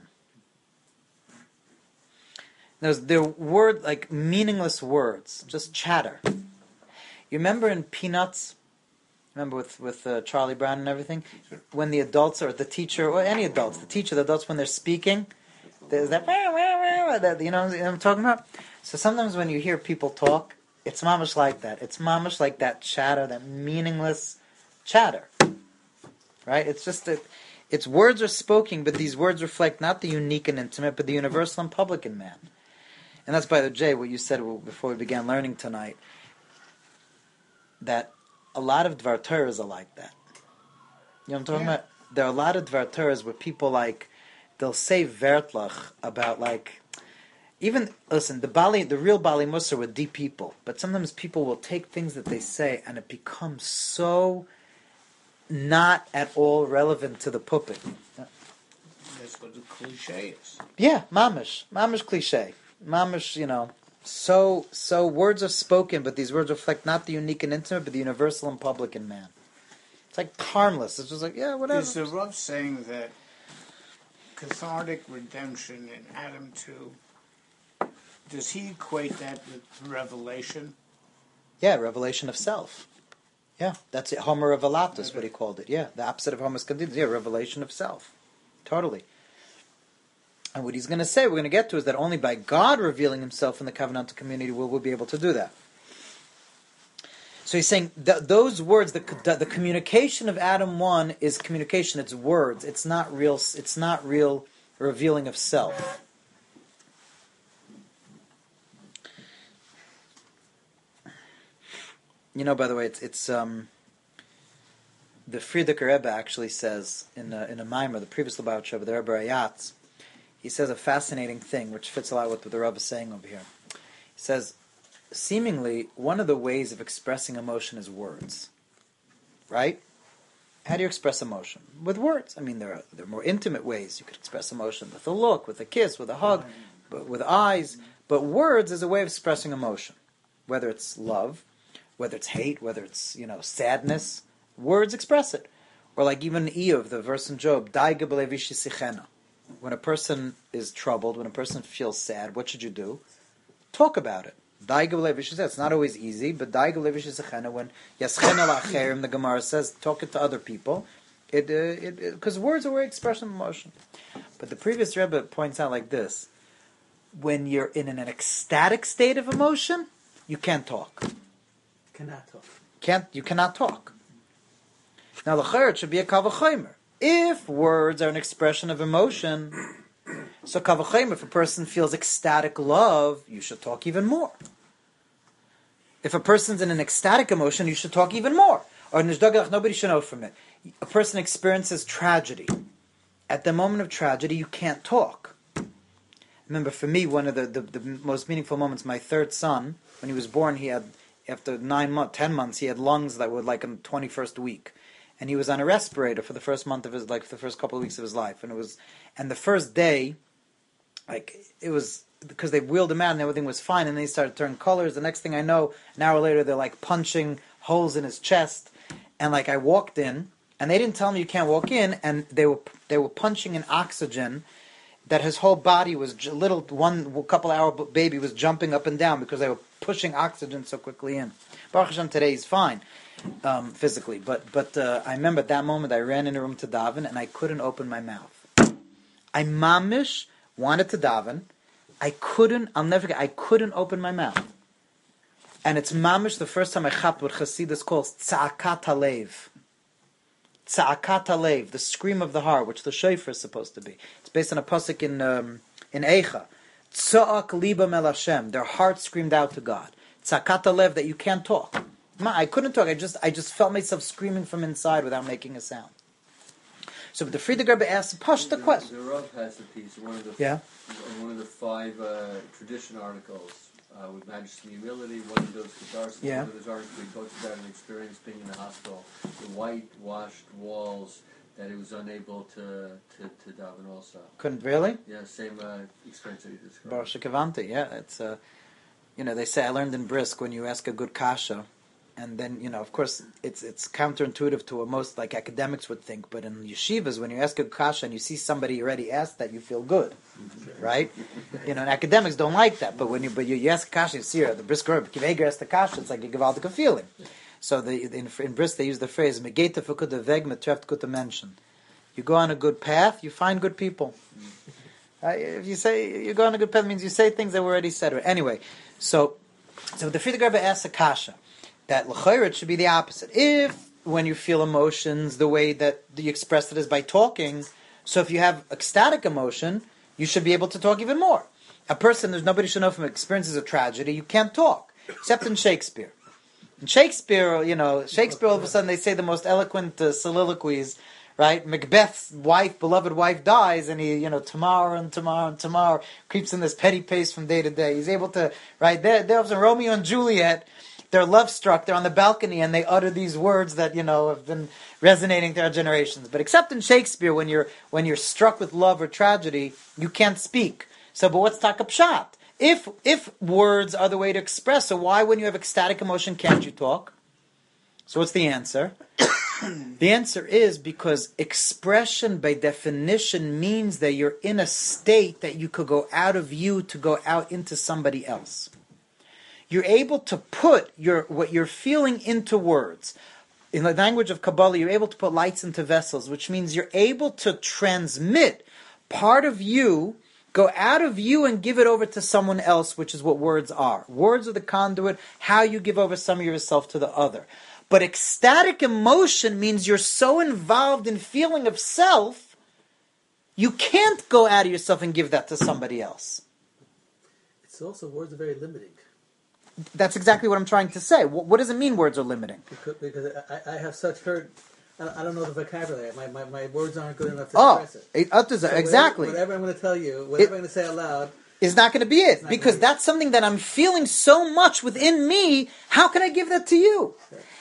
There's they're word like meaningless words, just chatter. You remember in Peanuts? Remember with with uh, Charlie Brown and everything, when the adults or the teacher or any adults, the teacher, the adults when they're speaking, there's that, that you know, you know what I'm talking about. So sometimes when you hear people talk, it's mamish like that. It's mamish like that chatter, that meaningless chatter. Right? It's just that its words are spoken, but these words reflect not the unique and intimate, but the universal and public in man. And that's, by the way, what you said before we began learning tonight, that a lot of Dvar Torahs are like that. You know what I'm talking yeah. about? There are a lot of Dvar Torahs where people, like, they'll say Vertlach about, like, even, listen, the Bali, the real Bali Musar were deep people, but sometimes people will take things that they say and it becomes so not at all relevant to the puppet. That's what the cliche is. Yeah, mamish. Mamish cliche. Mamish, you know, so so words are spoken, but these words reflect not the unique and intimate, but the universal and public in man. It's like harmless. It's just like, yeah, whatever. Is the Rav saying that cathartic redemption in Adam two, does he equate that with revelation? Yeah, revelation of self. Yeah, that's it. Homer revelatus, okay. What he called it. Yeah, the opposite of Homer Scandidus. Yeah, revelation of self. Totally. And what he's going to say, we're going to get to, is that only by God revealing himself in the covenantal community will we be able to do that. So he's saying that those words, the, the the communication of Adam one is communication. It's words. It's not real. It's not real revealing of self. You know, by the way, it's it's um, the Frierdiker Rebbe actually says in a, in a mimer, the previous Lubavitcher Rebbe, the Rebbe Rayatz, he says a fascinating thing, which fits a lot with what the Rebbe is saying over here. He says, seemingly, one of the ways of expressing emotion is words. Right? How do you express emotion? With words. I mean, there are, there are more intimate ways you could express emotion, with a look, with a kiss, with a hug, but with eyes. But words is a way of expressing emotion. Whether it's love, whether it's hate, whether it's, you know, sadness, words express it. Or like even Eov, the verse in Job, Dai gebele v'shisichena. When a person is troubled, when a person feels sad, what should you do? Talk about it. Dai gebele v'shisichena. It's not always easy, but Dai gebele v'shisichena, when yaschena la'acherim, the Gemara says, talk it to other people, it because uh, words are a way of expression of emotion. But the previous Rebbe points out like this: when you're in an ecstatic state of emotion, you can't talk. Cannot talk. Can't you cannot talk. Now the chayr should be a kavachomer. If words are an expression of emotion, so kavachomer, if a person feels ecstatic love, you should talk even more. If a person's in an ecstatic emotion, you should talk even more. Or nobody should know from it. A person experiences tragedy. At the moment of tragedy, you can't talk. Remember, for me, one of the, the, the most meaningful moments, my third son, when he was born, he had After nine months, ten months, he had lungs that were like in the twenty-first week, and he was on a respirator for the first month of his, like for the first couple of weeks of his life. And it was, and the first day, like it was because they wheeled him out and everything was fine, and then he started turning colors. The next thing I know, an hour later, they're like punching holes in his chest, and like I walked in, and they didn't tell me you can't walk in, and they were they were punching in oxygen. That his whole body was little one couple hour baby was jumping up and down because they were pushing oxygen so quickly in. Baruch Hashem, today he's fine um, physically, but but uh, I remember at that moment I ran in a room to daven and I couldn't open my mouth. I mamish wanted to daven. I couldn't. I'll never forget. I couldn't open my mouth. And it's mamish the first time I chapped what Chassidus calls tza'akat halev. Tza'akat halev, the scream of the heart, which the shofar is supposed to be. It's based on a pasuk in um, in Eicha. Tza'ak libam el Hashem. Their heart screamed out to God. Tza'akat halev, that you can't talk. I couldn't talk. I just I just felt myself screaming from inside without making a sound. So the Friedrich Rebbe asked, "Push the question." The Rav has a piece. One of the yeah. one of the five uh, tradition articles. Uh, with Majesty and Humility, one of those guitars, yeah. one of those articles he talks about an experience being in the hospital, the whitewashed walls, that he was unable to to, to daven also. Couldn't really? Yeah, same uh, experience that he described. Baruch Shekavanti, yeah. It's uh, you know, they say I learned in Brisk when you ask a good kasha, and then you know, of course, it's it's counterintuitive to what most like academics would think, but in yeshivas, when you ask a kasha and you see somebody already asked that, you feel good. Right, you know, and academics don't like that. But when you but you, you ask kasha, you see her the brisk herb, kiveger asked the kasha, it's like you give out the feeling. So the in, in brisk they use the phrase megeta fekuta veg metreft kuta mention. You go on a good path, you find good people. Uh, if you say you go on a good path, it means you say things that were already said. Anyway, so so the Friedrich Rebbe asks a kasha that l'chayr it should be the opposite. If when you feel emotions, the way that you express it is by talking. So if you have ecstatic emotion, you should be able to talk even more. A person, there's nobody should know from experiences of tragedy, you can't talk, except in Shakespeare. In Shakespeare, you know, Shakespeare all of a sudden they say the most eloquent uh, soliloquies, right? Macbeth's wife, beloved wife dies, and he, you know, tomorrow and tomorrow and tomorrow creeps in this petty pace from day to day. He's able to, right, there, there's Romeo and Juliet, they're love struck, they're on the balcony, and they utter these words that, you know, have been resonating throughout generations. But except in Shakespeare, when you're when you're struck with love or tragedy, you can't speak. So, but what's taka pshat? If if words are the way to express, so why, when you have ecstatic emotion, can't you talk? So what's the answer? The answer is because expression, by definition, means that you're in a state that you could go out of you to go out into somebody else. You're able to put your what you're feeling into words. In the language of Kabbalah, you're able to put lights into vessels, which means you're able to transmit part of you, go out of you and give it over to someone else, which is what words are. Words are the conduit, how you give over some of yourself to the other. But ecstatic emotion means you're so involved in feeling of self, you can't go out of yourself and give that to somebody else. It's also, words are very limiting. That's exactly what I'm trying to say. What, what does it mean words are limiting? Because, because I, I have such heard, I don't, I don't know the vocabulary. My, my, my words aren't good enough to Oh, express it, it. uh, so exactly. Whatever, whatever I'm going to tell you, whatever It- I'm going to say out loud, Is not going to be it. not Because gonna be that's something that I'm feeling so much within me. How can I give that to you?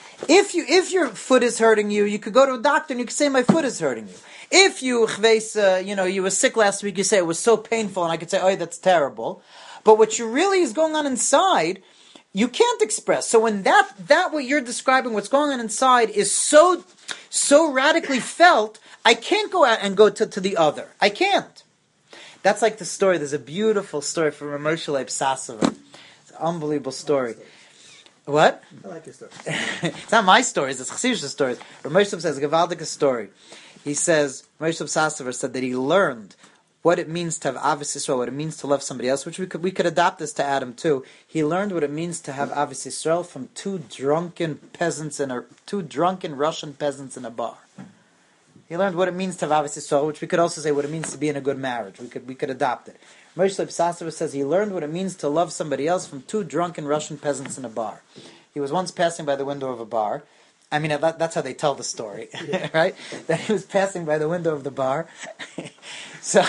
If you if your foot is hurting you, you could go to a doctor and you could say, my foot is hurting you. If you, uh, you know, you were sick last week, you say it was so painful, and I could say, oh, that's terrible. But what you really is going on inside, you can't express. So when that, that what you're describing, what's going on inside, is so so radically felt, I can't go out and go to, to the other. I can't. That's like the story. There's a beautiful story from Moshe Leib Sassover. It's an unbelievable story. What? I like your story. It's not my stories, it's Chassidus' stories. Moshe Leib says, a Gavaldik story. He says, Moshe Leib Sassover said that he learned what it means to have Ahavas Yisrael, what it means to love somebody else, which we could we could adapt this to Adam too. He learned what it means to have Ahavas Yisrael from two drunken peasants in a two drunken Russian peasants in a bar. He learned what it means to have Ahavas Yisrael, which we could also say what it means to be in a good marriage. We could we could adopt it. Moshe Leib Sassover says he learned what it means to love somebody else from two drunken Russian peasants in a bar. He was once passing by the window of a bar. I mean, that, that's how they tell the story, yeah. Right? That he was passing by the window of the bar. So,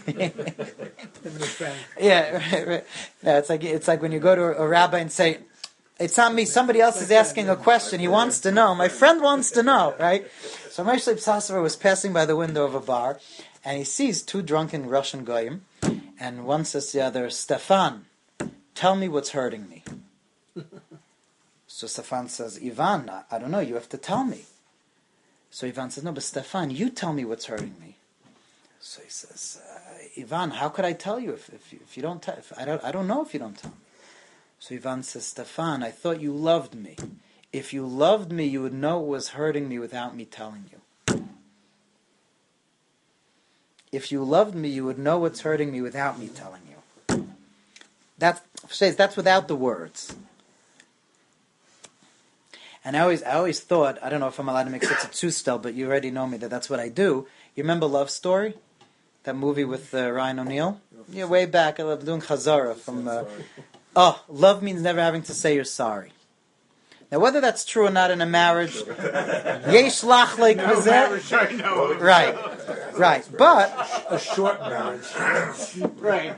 yeah, right, right. No, it's like it's like when you go to a rabbi and say, "It's not me. Somebody else is asking a question. He wants to know. My friend wants to know." Right? So Moshe Leib Sassover was passing by the window of a bar, and he sees two drunken Russian goyim, and one says to the other, "Stefan, tell me what's hurting me." So Stefan says, Ivan, I don't know, you have to tell me. So Ivan says, no, but Stefan, you tell me what's hurting me. So he says, uh, Ivan, how could I tell you if, if, you, if you don't tell? If I don't, I don't know if you don't tell me. So Ivan says, Stefan, I thought you loved me. If you loved me, you would know it was hurting me without me telling you. If you loved me, you would know what's hurting me without me telling you. That's, that's without the words. And I always, I always thought, I don't know if I'm allowed to make such a two-stel, but you already know me that that's what I do. You remember Love Story? That movie with uh, Ryan O'Neal? Yeah, way back. I was doing Chazara from... Uh, oh, love means never having to say you're sorry. Now, whether that's true or not in a marriage, yesh lach like no, right, right. But A short marriage. Right.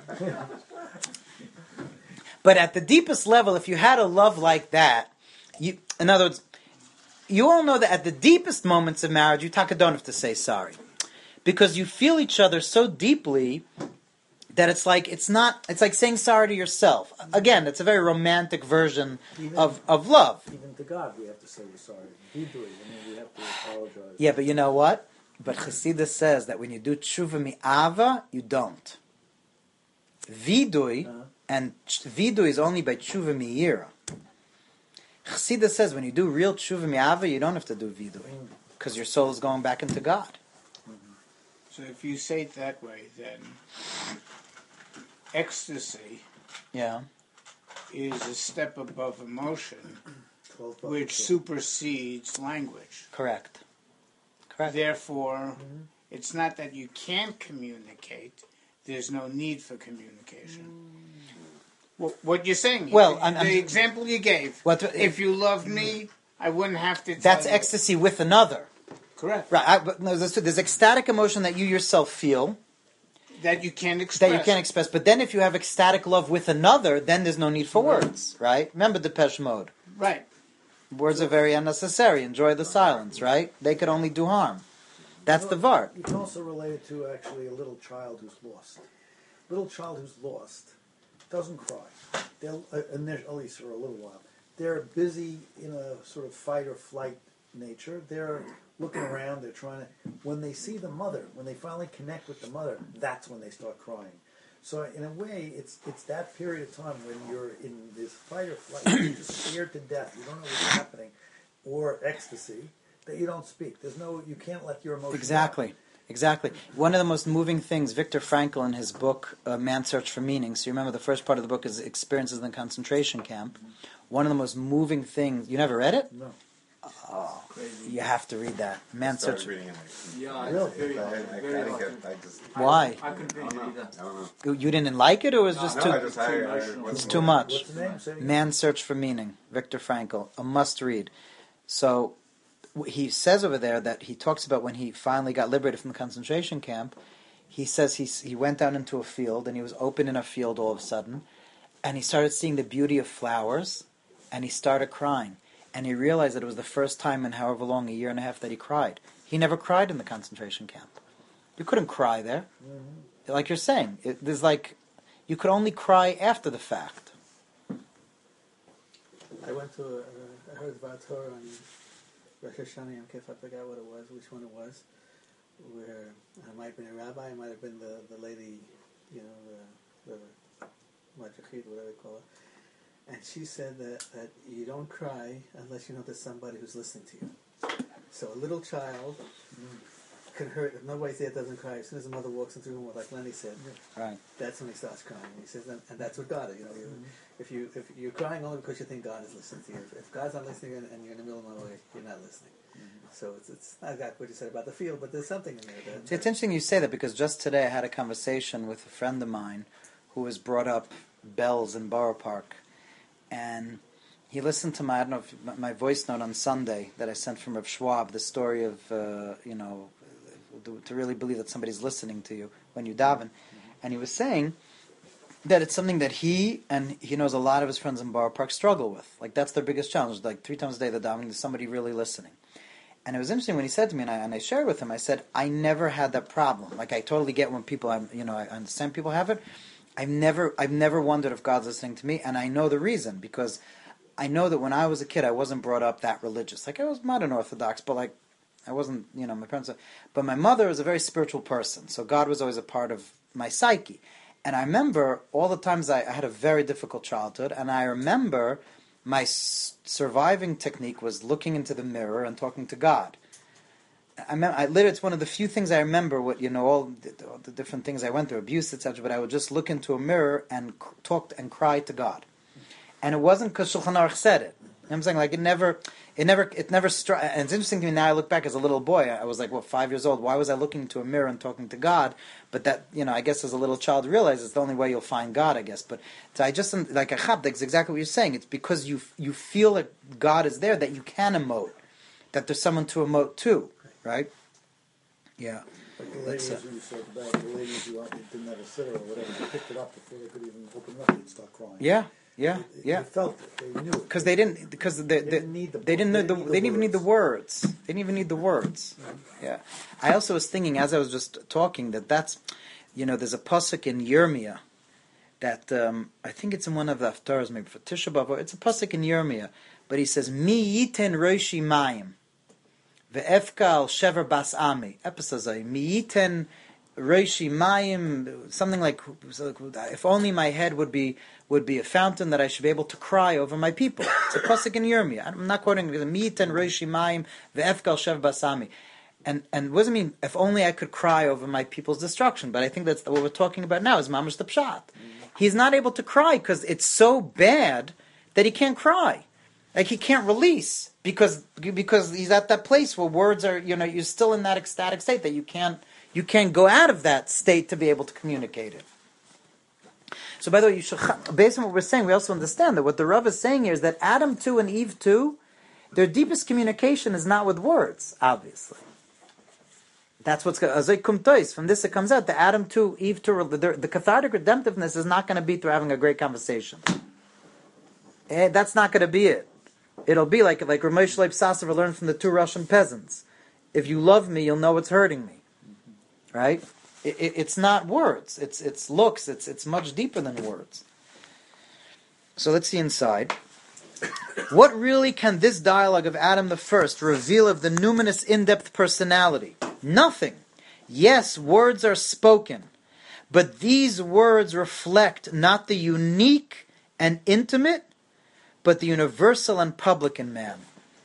but at the deepest level, if you had a love like that, you, in other words, you all know that at the deepest moments of marriage, you taka don't have to say sorry, because you feel each other so deeply that it's like it's not. It's like saying sorry to yourself. Again, it's a very romantic version Even- of, of love. Even to God, we have to say we're sorry. We do it. I mean, we have to apologize. Yeah, but you know what? But Chassidus says that when you do tshuva mi'ava, you don't. Vidui, Uh-huh. and ch- vidui is only by tshuva mi'ira. Chassidus says when you do real tshuva mi'ava, you don't have to do vidui, because your soul is going back into God. So if you say it that way, then ecstasy Yeah, is a step above emotion, twelve bucks. which supersedes language. correct. Correct. Therefore, it's not that you can't communicate. There's no need for communication. Well, what you're saying? Well, the, I'm- I'm- the example you gave. What- if you loved me, I wouldn't have to. Tell That's you. ecstasy with another. Correct. Right. I, but no, there's, there's ecstatic emotion that you yourself feel That you can't express. that you can't express. But then if you have ecstatic love with another, then there's no need for words. Right? Remember Depeche Mode. Right. Words are very unnecessary. Enjoy the silence, right? They could only do harm. That's the Vart. You can also relate it to actually a little child who's lost. Little child who's lost doesn't cry. They'll, uh, and they're, at least for a little while, they're busy in a sort of fight or flight nature. They're looking around. They're trying to. When they see the mother, when they finally connect with the mother, that's when they start crying. So in a way, it's it's that period of time when you're in this fight or flight, you're just scared to death. You don't know what's happening, or ecstasy, that you don't speak. There's no. You can't let your emotions out. Exactly. Exactly. One of the most moving things, Viktor Frankl in his book, uh, Man's Search for Meaning, so you remember the first part of the book is Experiences in the Concentration Camp. One of the most moving things, you never read it? No. Oh, you have to read that. Man's Started Search. reading it. Yeah, Really? it's very I, I, hard. I Very didn't hard. get. I just. Why? I couldn't read it either. I don't know. You you didn't like it, or was it just No, too... I just. I, I, Too I emotional. wasn't It's too aware. much. What's the name? Say it again. Man's Search for Meaning, Viktor Frankl, a must-read. So w- he says over there that he talks about when he finally got liberated from the concentration camp. He says he s- he went down into a field, and he was open in a field all of a sudden, and he started seeing the beauty of flowers, and he started crying. And he realized that it was the first time in however long, a year and a half, that he cried. He never cried in the concentration camp. You couldn't cry there. Mm-hmm. Like you're saying, it, there's like, you could only cry after the fact. I went to, uh, I heard about Torah on Rosh Hashanah Yom Kippur, I forgot what it was, which one it was, where I might have been a rabbi, it might have been the, the lady, you know, the, the Majachid, whatever they call her. And she said that, that you don't cry unless you know there's somebody who's listening to you. So a little child can hurt, if nobody's there, doesn't cry. As soon as the mother walks into the room, like Lenny said, Right. that's when he starts crying. And he says, and, and that's what God is. You know, you, if you if you're crying only because you think God is listening to you. If, if God's not listening and, and you're in the middle of nowhere, you're not listening. So it's it's not got what you said about the field, but there's something in there. That, See, it's interesting you say that, because just today I had a conversation with a friend of mine who was brought up bells in Borough Park, and he listened to my I don't know if, my- my voice note on Sunday that I sent from Rav Schwab, the story of uh, you know to, to really believe that somebody's listening to you when you daven, and he was saying that it's something that he and he knows a lot of his friends in Borough Park struggle with. Like that's their biggest challenge. Like three times a day they're davening, there's somebody really listening. And it was interesting when he said to me, and I, and I shared with him, I said, I never had that problem. Like, I totally get when people, I'm, you know, I understand people have it. I've never, I've never wondered if God's listening to me, and I know the reason, because I know that when I was a kid, I wasn't brought up that religious. Like, I was modern Orthodox, but like, I wasn't, you know, my parents, but my mother was a very spiritual person, so God was always a part of my psyche. And I remember all the times I, I had a very difficult childhood, and I remember my s- surviving technique was looking into the mirror and talking to God. I remember, I literally, it's one of the few things I remember. What you know, all the, all the different things I went through, abuse, et cetera. But I would just look into a mirror and c- talk and cry to God. And it wasn't because Shulchan Aruch said it. You know I'm saying, like it never, it never, it never struck. And it's interesting to me now. I look back as a little boy. I was like, what, five years old? Why was I looking into a mirror and talking to God? But that, you know, I guess as a little child, realize it's the only way you'll find God. I guess. But so I just like a chab. That's exactly what you're saying. It's because you you feel that God is there that you can emote, that there's someone to emote to, right? Yeah. Like the That's, ladies uh, who said about the ladies who didn't have a sitter or whatever, they picked it up before they could even open it up, they'd start crying. Yeah. Yeah. They, Yeah. They felt it. They knew it. Because they didn't, because they, they, They didn't need the they didn't know they the, didn't need they the didn't even need the words. They didn't even need the words. Yeah. I also was thinking as I was just talking that that's, you know, there's a pasuk in Yirmiyah that um, I think it's in one of the haftarahs, maybe for Tisha B'av. It's a pasuk in Yirmiyah, but he says, "Mi yiten roshi mayim, ve'efka al shever bas ami." Episode Mi yiten roshi mayim, something like, if only my head would be would be a fountain that I should be able to cry over my people. It's a pasuk in Yirmiyah. I'm not quoting it. Mi yiten roshi mayim, ve'efka al shever bas ami. And and what does it mean? If only I could cry over my people's destruction. But I think that's what we're talking about now. Is mamash the pshat. He's not able to cry because it's so bad that he can't cry. Like he can't release because because he's at that place where words are, you know, you're still in that ecstatic state that you can't you can't go out of that state to be able to communicate it. So by the way, you should, based on what we're saying, we also understand that what the Rav is saying here is that Adam too and Eve too, their deepest communication is not with words, obviously. That's what's going to... From this it comes out, the Adam too, Eve too, the, the cathartic redemptiveness is not going to be through having a great conversation. Eh, that's not going to be it. It'll be like like Ramesh Leib Sassover learned from the two Russian peasants. If you love me, you'll know what's hurting me. Right? It, it, it's not words. It's it's looks. It's it's much deeper than words. So let's see inside. What really can this dialogue of Adam the First reveal of the numinous in-depth personality? Nothing. Yes, words are spoken, but these words reflect not the unique and intimate, but the universal and public in man.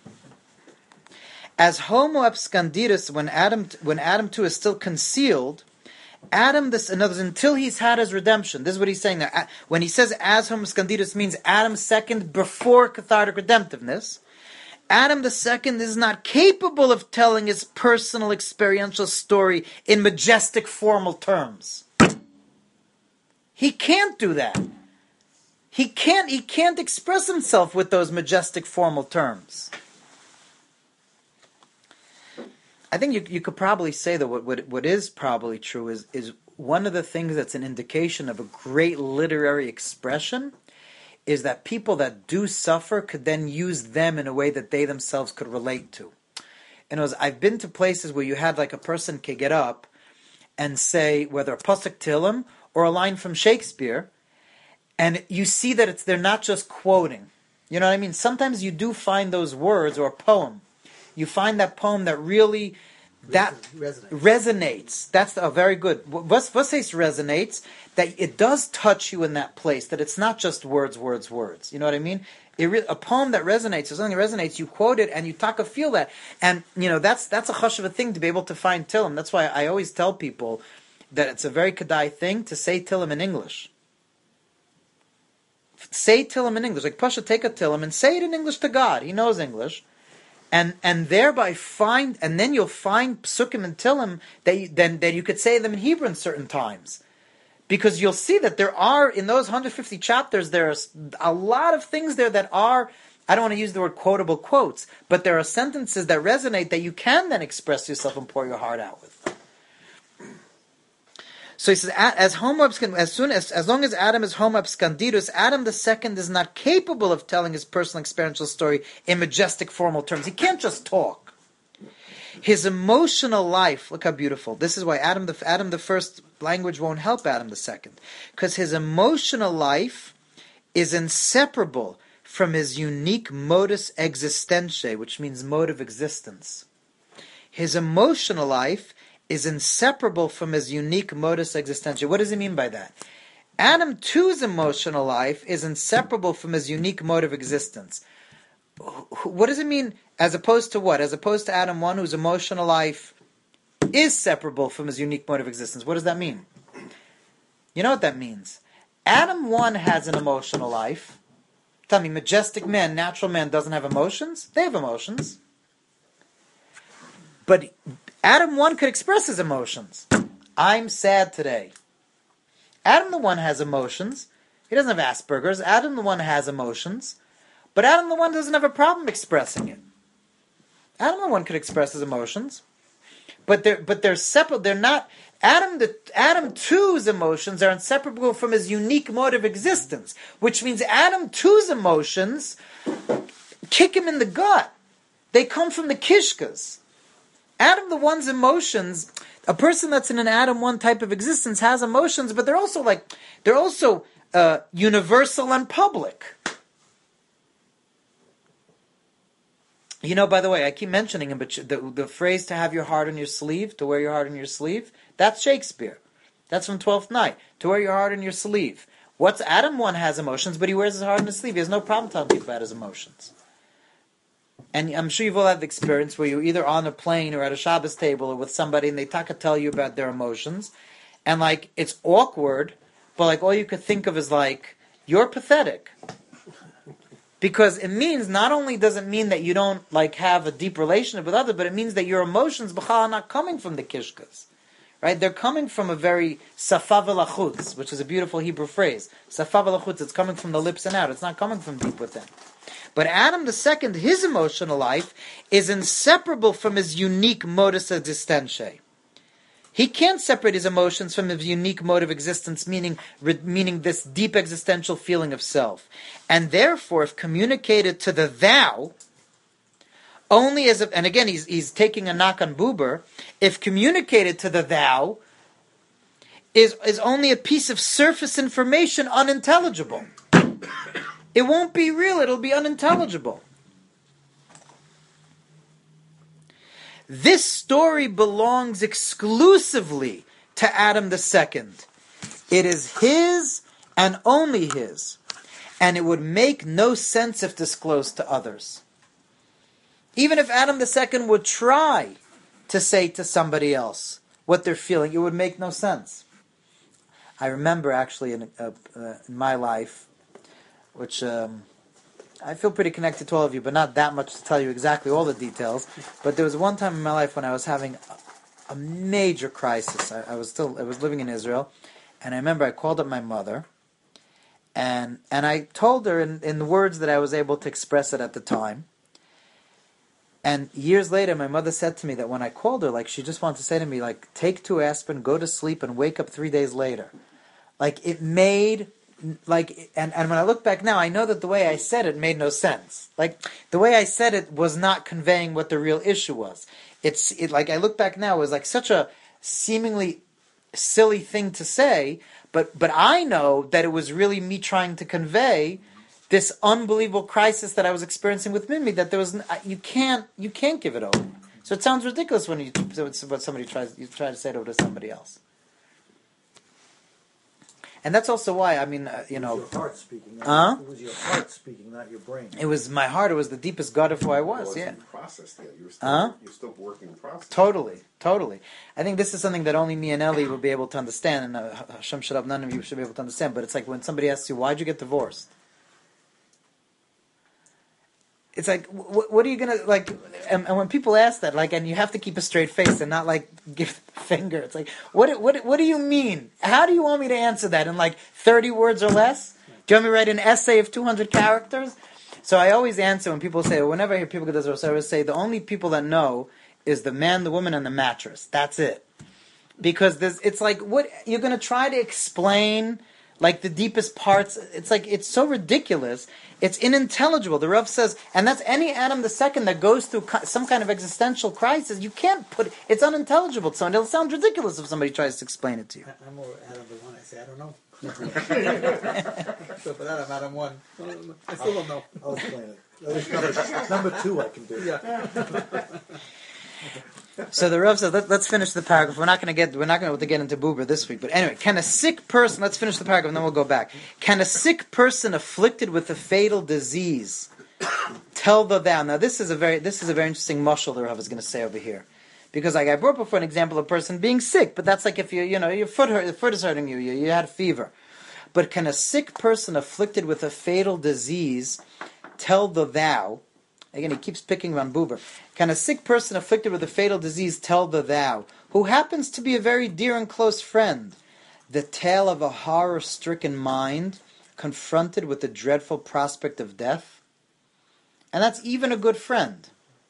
As Homo absconditus, when Adam, when Adam too is still concealed, Adam, this, in other words, until he's had his redemption, this is what he's saying there. When he says as Homo absconditus means Adam second before cathartic redemptiveness, Adam the second is not capable of telling his personal experiential story in majestic formal terms. He can't do that. He can't, he can't express himself with those majestic formal terms. I think you you could probably say that what, what what is probably true is is one of the things that's an indication of a great literary expression is that people that do suffer could then use them in a way that they themselves could relate to. And it was, I've been to places where you had like a person could get up and say whether a pasuk Tehillim or a line from Shakespeare, and you see that it's they're not just quoting. You know what I mean? Sometimes you do find those words or a poem. You find that poem that really that resonates. resonates. That's the, oh, very good. What says resonates? That it does touch you in that place. That it's not just words, words, words. You know what I mean? It re- a poem that resonates, or something that resonates, you quote it and you taka feel that. And you know that's that's a hush of a thing to be able to find Tillim. That's why I always tell people that it's a very Kedai thing to say Tillim in English. Say Tillim in English. Like Pasha, take a Tillim and say it in English to God. He knows English. And and thereby find, and then you'll find psukim and Tillim that you, then that you could say them in Hebrew in certain times, because you'll see that there are in those one hundred fifty chapters there are a lot of things there that are, I don't want to use the word quotable quotes, but there are sentences that resonate that you can then express yourself and pour your heart out with. So he says, as homo as soon as as long as Adam is homo absconditus, Adam the second is not capable of telling his personal experiential story in majestic formal terms. He can't just talk. His emotional life, look how beautiful. This is why Adam the Adam the first language won't help Adam the second, because his emotional life is inseparable from his unique modus existentiae, which means mode of existence. His emotional life is inseparable from his unique modus existentiae. What does he mean by that? Adam two's emotional life is inseparable from his unique mode of existence. What does it mean? As opposed to what? As opposed to Adam one, whose emotional life is separable from his unique mode of existence. What does that mean? You know what that means. Adam one has an emotional life. Tell me, majestic man, natural man doesn't have emotions? They have emotions. But Adam one could express his emotions. I'm sad today. Adam the one has emotions. He doesn't have Asperger's. Adam the one has emotions. But Adam the one doesn't have a problem expressing it. Adam the one could express his emotions. But they're but they're separate. They're not. Adam the Adam two's emotions are inseparable from his unique mode of existence, which means Adam two's emotions kick him in the gut. They come from the kishkas. Adam the one's emotions, a person that's in an Adam one type of existence has emotions, but they're also like they're also uh, universal and public. You know, by the way, I keep mentioning him, but the, the phrase to have your heart on your sleeve, to wear your heart on your sleeve, that's Shakespeare. That's from Twelfth Night. To wear your heart on your sleeve. What's Adam one has emotions, but he wears his heart on his sleeve. He has no problem telling people about his emotions. And I'm sure you've all had the experience where you're either on a plane or at a Shabbos table or with somebody and they taka tell you about their emotions. And like, it's awkward, but like all you could think of is like, you're pathetic. Because it means, not only does it mean that you don't like have a deep relationship with others, but it means that your emotions, b'chal, are not coming from the kishkas. Right? They're coming from a very safa v'lachutz, which is a beautiful Hebrew phrase. Safa v'lachutz, it's coming from the lips and out. It's not coming from deep within. But Adam the second, his emotional life, is inseparable from his unique modus existentiae. He can't separate his emotions from his unique mode of existence, meaning meaning this deep existential feeling of self. And therefore, if communicated to the thou, only as a, and again, he's he's taking a knock on Buber, if communicated to the thou, is, is only a piece of surface information unintelligible. It won't be real, it'll be unintelligible. This story belongs exclusively to Adam the second. It is his and only his. And it would make no sense if disclosed to others. Even if Adam the second would try to say to somebody else what they're feeling, it would make no sense. I remember actually in, uh, uh, in my life, which... Um, I feel pretty connected to all of you, but not that much to tell you exactly all the details. But there was one time in my life when I was having a, a major crisis. I, I was still I was living in Israel, and I remember I called up my mother, and and I told her in, in the words that I was able to express it at the time. And years later, my mother said to me that when I called her, like she just wanted to say to me, like, take two aspirin, go to sleep, and wake up three days later. Like it made. Like and, and when I look back now, I know that the way I said it made no sense. Like the way I said it was not conveying what the real issue was. It's it like I look back now, it was like such a seemingly silly thing to say, but but I know that it was really me trying to convey this unbelievable crisis that I was experiencing with Mimi. That there was you can't you can't give it over. So it sounds ridiculous when you when somebody tries you try to say it over to somebody else. And that's also why, I mean, uh, you know... It was your heart speaking. Not, huh? It was your heart speaking, not your brain. It was my heart. It was the deepest gut of who I was, yeah. Process yet. You were still, huh? You're still working in process. Totally, totally. I think this is something that only me and Ellie will be able to understand, and uh, Hashem Shalom, none of you should be able to understand, but it's like when somebody asks you, why'd you get divorced? It's like, wh- what are you going to, like, and, and when people ask that, like, and you have to keep a straight face and not, like, give the finger. It's like, what, what, what do you mean? How do you want me to answer that in, like, thirty words or less? Do you want me to write an essay of two hundred characters? So I always answer when people say, whenever I hear people get this, I always say, the only people that know is the man, the woman, and the mattress. That's it. Because there's, it's like, what, you're going to try to explain, like, the deepest parts. It's like, it's so ridiculous. It's unintelligible. The Rav says, and that's any Adam the second that goes through some kind of existential crisis. You can't put it, it's unintelligible to someone. It'll sound ridiculous if somebody tries to explain it to you. I'm more Adam the one. I say, I don't know. So for that, I'm Adam one. I still don't know. I'll explain it. At least number, number two I can do. Yeah. So the Rav says, let, let's finish the paragraph. We're not going to get, we're not going to get into Buber this week. But anyway, can a sick person, let's finish the paragraph and then we'll go back. Can a sick person afflicted with a fatal disease tell the thou? Now this is a very, this is a very interesting mushal the Rav is going to say over here. Because like I brought before an example of a person being sick, but that's like if you, you know, your foot hurt, your foot is hurting you, you, you had fever. But can a sick person afflicted with a fatal disease tell the thou? Again, he keeps picking on Buber. Can a sick person afflicted with a fatal disease tell the thou, who happens to be a very dear and close friend, the tale of a horror-stricken mind confronted with the dreadful prospect of death? And that's even a good friend.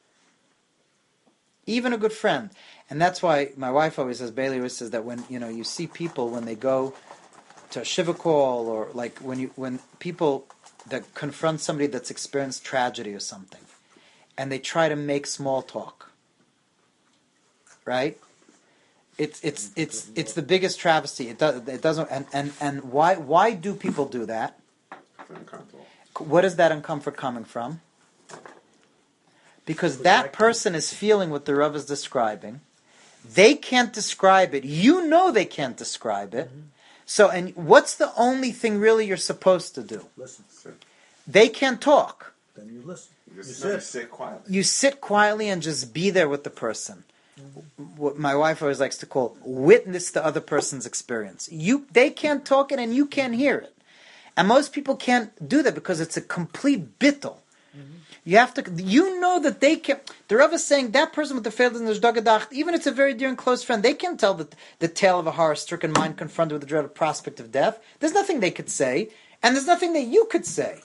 Even a good friend. And that's why my wife always says, Bailey always says that when, you know, you see people when they go to a shiva call, or like when you when people that confront somebody that's experienced tragedy or something, and they try to make small talk, right? It's it's it's it's the biggest travesty. It does it doesn't and, and, and why why do people do that? What is that uncomfort coming from? Because that person is feeling what the Rav is describing. They can't describe it. You know they can't describe it. Mm-hmm. So, and what's the only thing really you're supposed to do? Listen. They can't talk. Then you listen. You just You sit. sit. sit quietly. You sit quietly and just be there with the person. Mm-hmm. What my wife always likes to call witness the other person's experience. You, they can't talk it and you can't hear it. And most people can't do that because it's a complete bittul. You have to, you know that they can, the Rav is saying that person with the failed in the Zdagadach, even if it's a very dear and close friend, they can't tell the, the tale of a horror-stricken mind confronted with the dreadful prospect of death. There's nothing they could say, and there's nothing that you could say.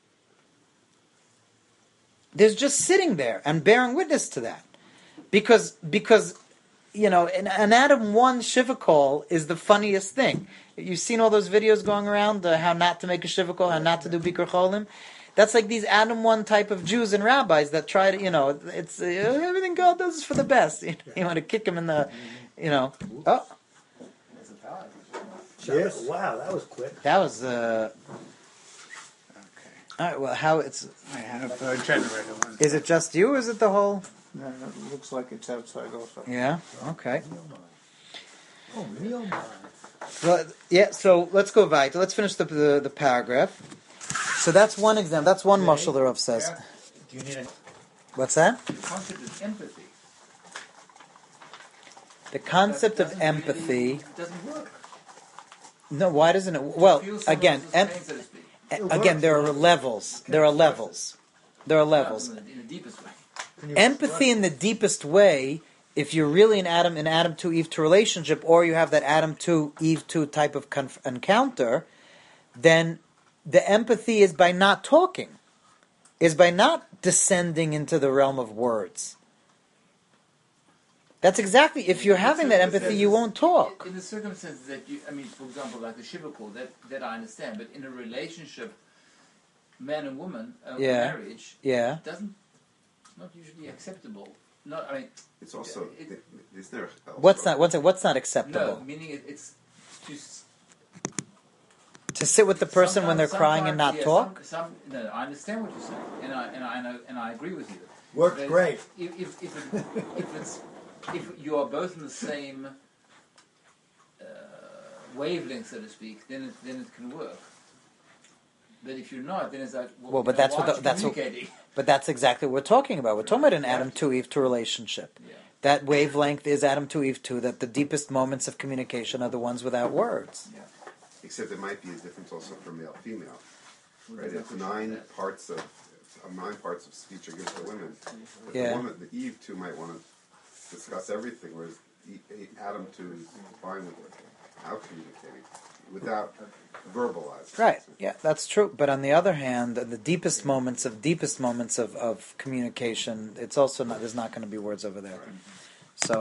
There's just sitting there and bearing witness to that. Because, because you know, an, an Adam one Shiva call is the funniest thing. You've seen all those videos going around, uh, how not to make a Shiva call, how not to do Bikur Cholim. That's like these Adam one type of Jews and rabbis that try to, you know, it's uh, everything God does is for the best. You, know, you want to kick him in the, you know. Oh, Yes. Wow, that was quick. that was. Uh, Okay. all right. Well, how it's I have a generator one. is it just you? Or is it the whole? No, it looks like it's outside also. Yeah. Okay. Oh, real mind. Well, yeah. So let's go back. Let's finish the the, the paragraph. So that's one example. That's one mashal the Rav says. Yeah. Do you need a What's that? the concept of empathy? The concept That of doesn't empathy. really- doesn't work. No, why doesn't it? Well, Feel someone again, else's em- pain, so to speak. again, there are levels. There are levels. There are levels. In the, in the deepest way. Can you Empathy in the deepest way, if you're really an Adam, an Adam two Eve two relationship, or you have that Adam two Eve two type of conf- encounter, then the empathy is by not talking, is by not descending into the realm of words. That's exactly, if you're having that empathy, you won't talk. In the circumstances that you, I mean, for example, like the Shiva call, that, that I understand, but in a relationship, man and woman, uh, Yeah. marriage, Yeah. doesn't, not usually acceptable. Not, I mean, It's also, It- is there What's not? What's what's not acceptable? no, meaning it, it's just To sit with the person when they're sometimes- crying and not yeah, talk? Some, some, no, I understand what you're saying, and I and I and I, and I agree with you. Worked But great. If if if, it, if it's if you are both in the same uh, wavelength, so to speak, then it then it can work. But if you're not, then it's like well, Well, but you know, that's why what the- aren't you that's what- communicating? But that's exactly what we're talking about. We're talking about an Adam two Eve two relationship. Yeah. That wavelength is Adam two Eve two, that the deepest moments of communication are the ones without words. Yeah. Except it might be a difference also for male female. Well, Right? there's It's no question nine about that. parts of uh, nine parts of speech are given to women. But Yeah. the woman, the Eve too, might want to discuss everything, whereas E- E- Adam two is fine with it, out communicating without verbalizing. Right. Yeah, that's true. But on the other hand, the deepest moments of deepest moments of, of communication, it's also not. There's not going to be words over there. So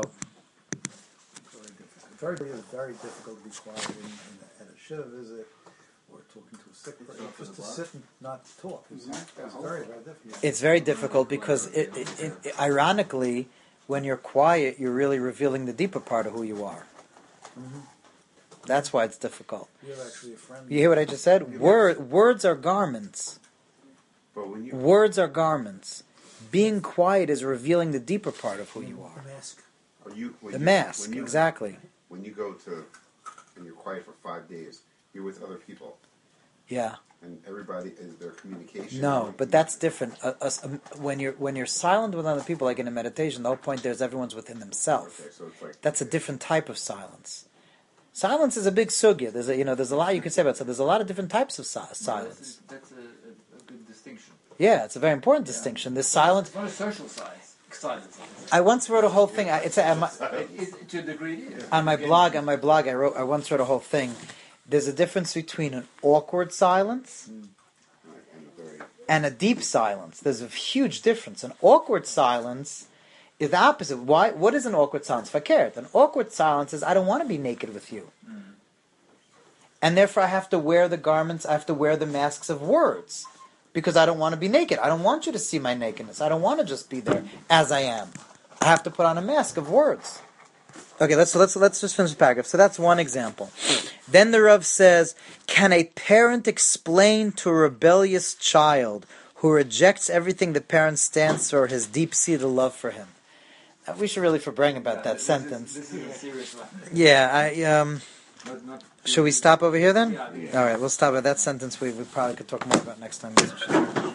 Very, very, very difficult to be quiet in, in a, at a shiva visit or talking to a sick person. Just to sit and not talk. It's, it's very, very difficult. it's very difficult because, it, it, it, it, ironically, when you're quiet, you're really revealing the deeper part of who you are. Mm-hmm. That's why it's difficult. You have actually a friend. You hear what I just said? Word, words are garments. But when you Words are garments. Being quiet is revealing the deeper part of who you are. Mask. Or you, when The you, mask, when you, exactly. When you go to, and you're quiet for five days, you're with other people, Yeah. and everybody is their communication. No, but that's different. Uh, uh, um, when you're when you're silent with other people, like in a meditation, the whole point there is everyone's within themselves. Okay, so it's like That's a different type of silence. Silence is a big sugya. There's a you know there's a lot you can say about it. So there's a lot of different types of si- silence. That's, a, that's a, a, a good distinction. Yeah, it's a very important distinction. This silence. It's not a social science. Silence. I once wrote a whole thing. I- It's a, on, my, It, it, to a degree, it is. on my blog. On my blog, I wrote. I once wrote a whole thing. There's a difference between an awkward silence and very, and a deep silence. There's a huge difference. An awkward silence is the opposite. Why? What is an awkward silence? Fakert. An awkward silence is I don't want to be naked with you, and therefore I have to wear the garments. I have to wear the masks of words. Because I don't want to be naked. I don't want you to see my nakedness. I don't want to just be there as I am. I have to put on a mask of words. Okay, let's let's let's just finish the paragraph. So that's one example. Then the Rav says, can a parent explain to a rebellious child who rejects everything the parent stands for his deep-seated love for him? Uh, We should really forbrang about that this sentence. Is, this is a serious one. Yeah, I um. Not, not, Should we stop over here then? Yeah, yeah. All right, we'll stop at that sentence. We, we probably could talk more about next time.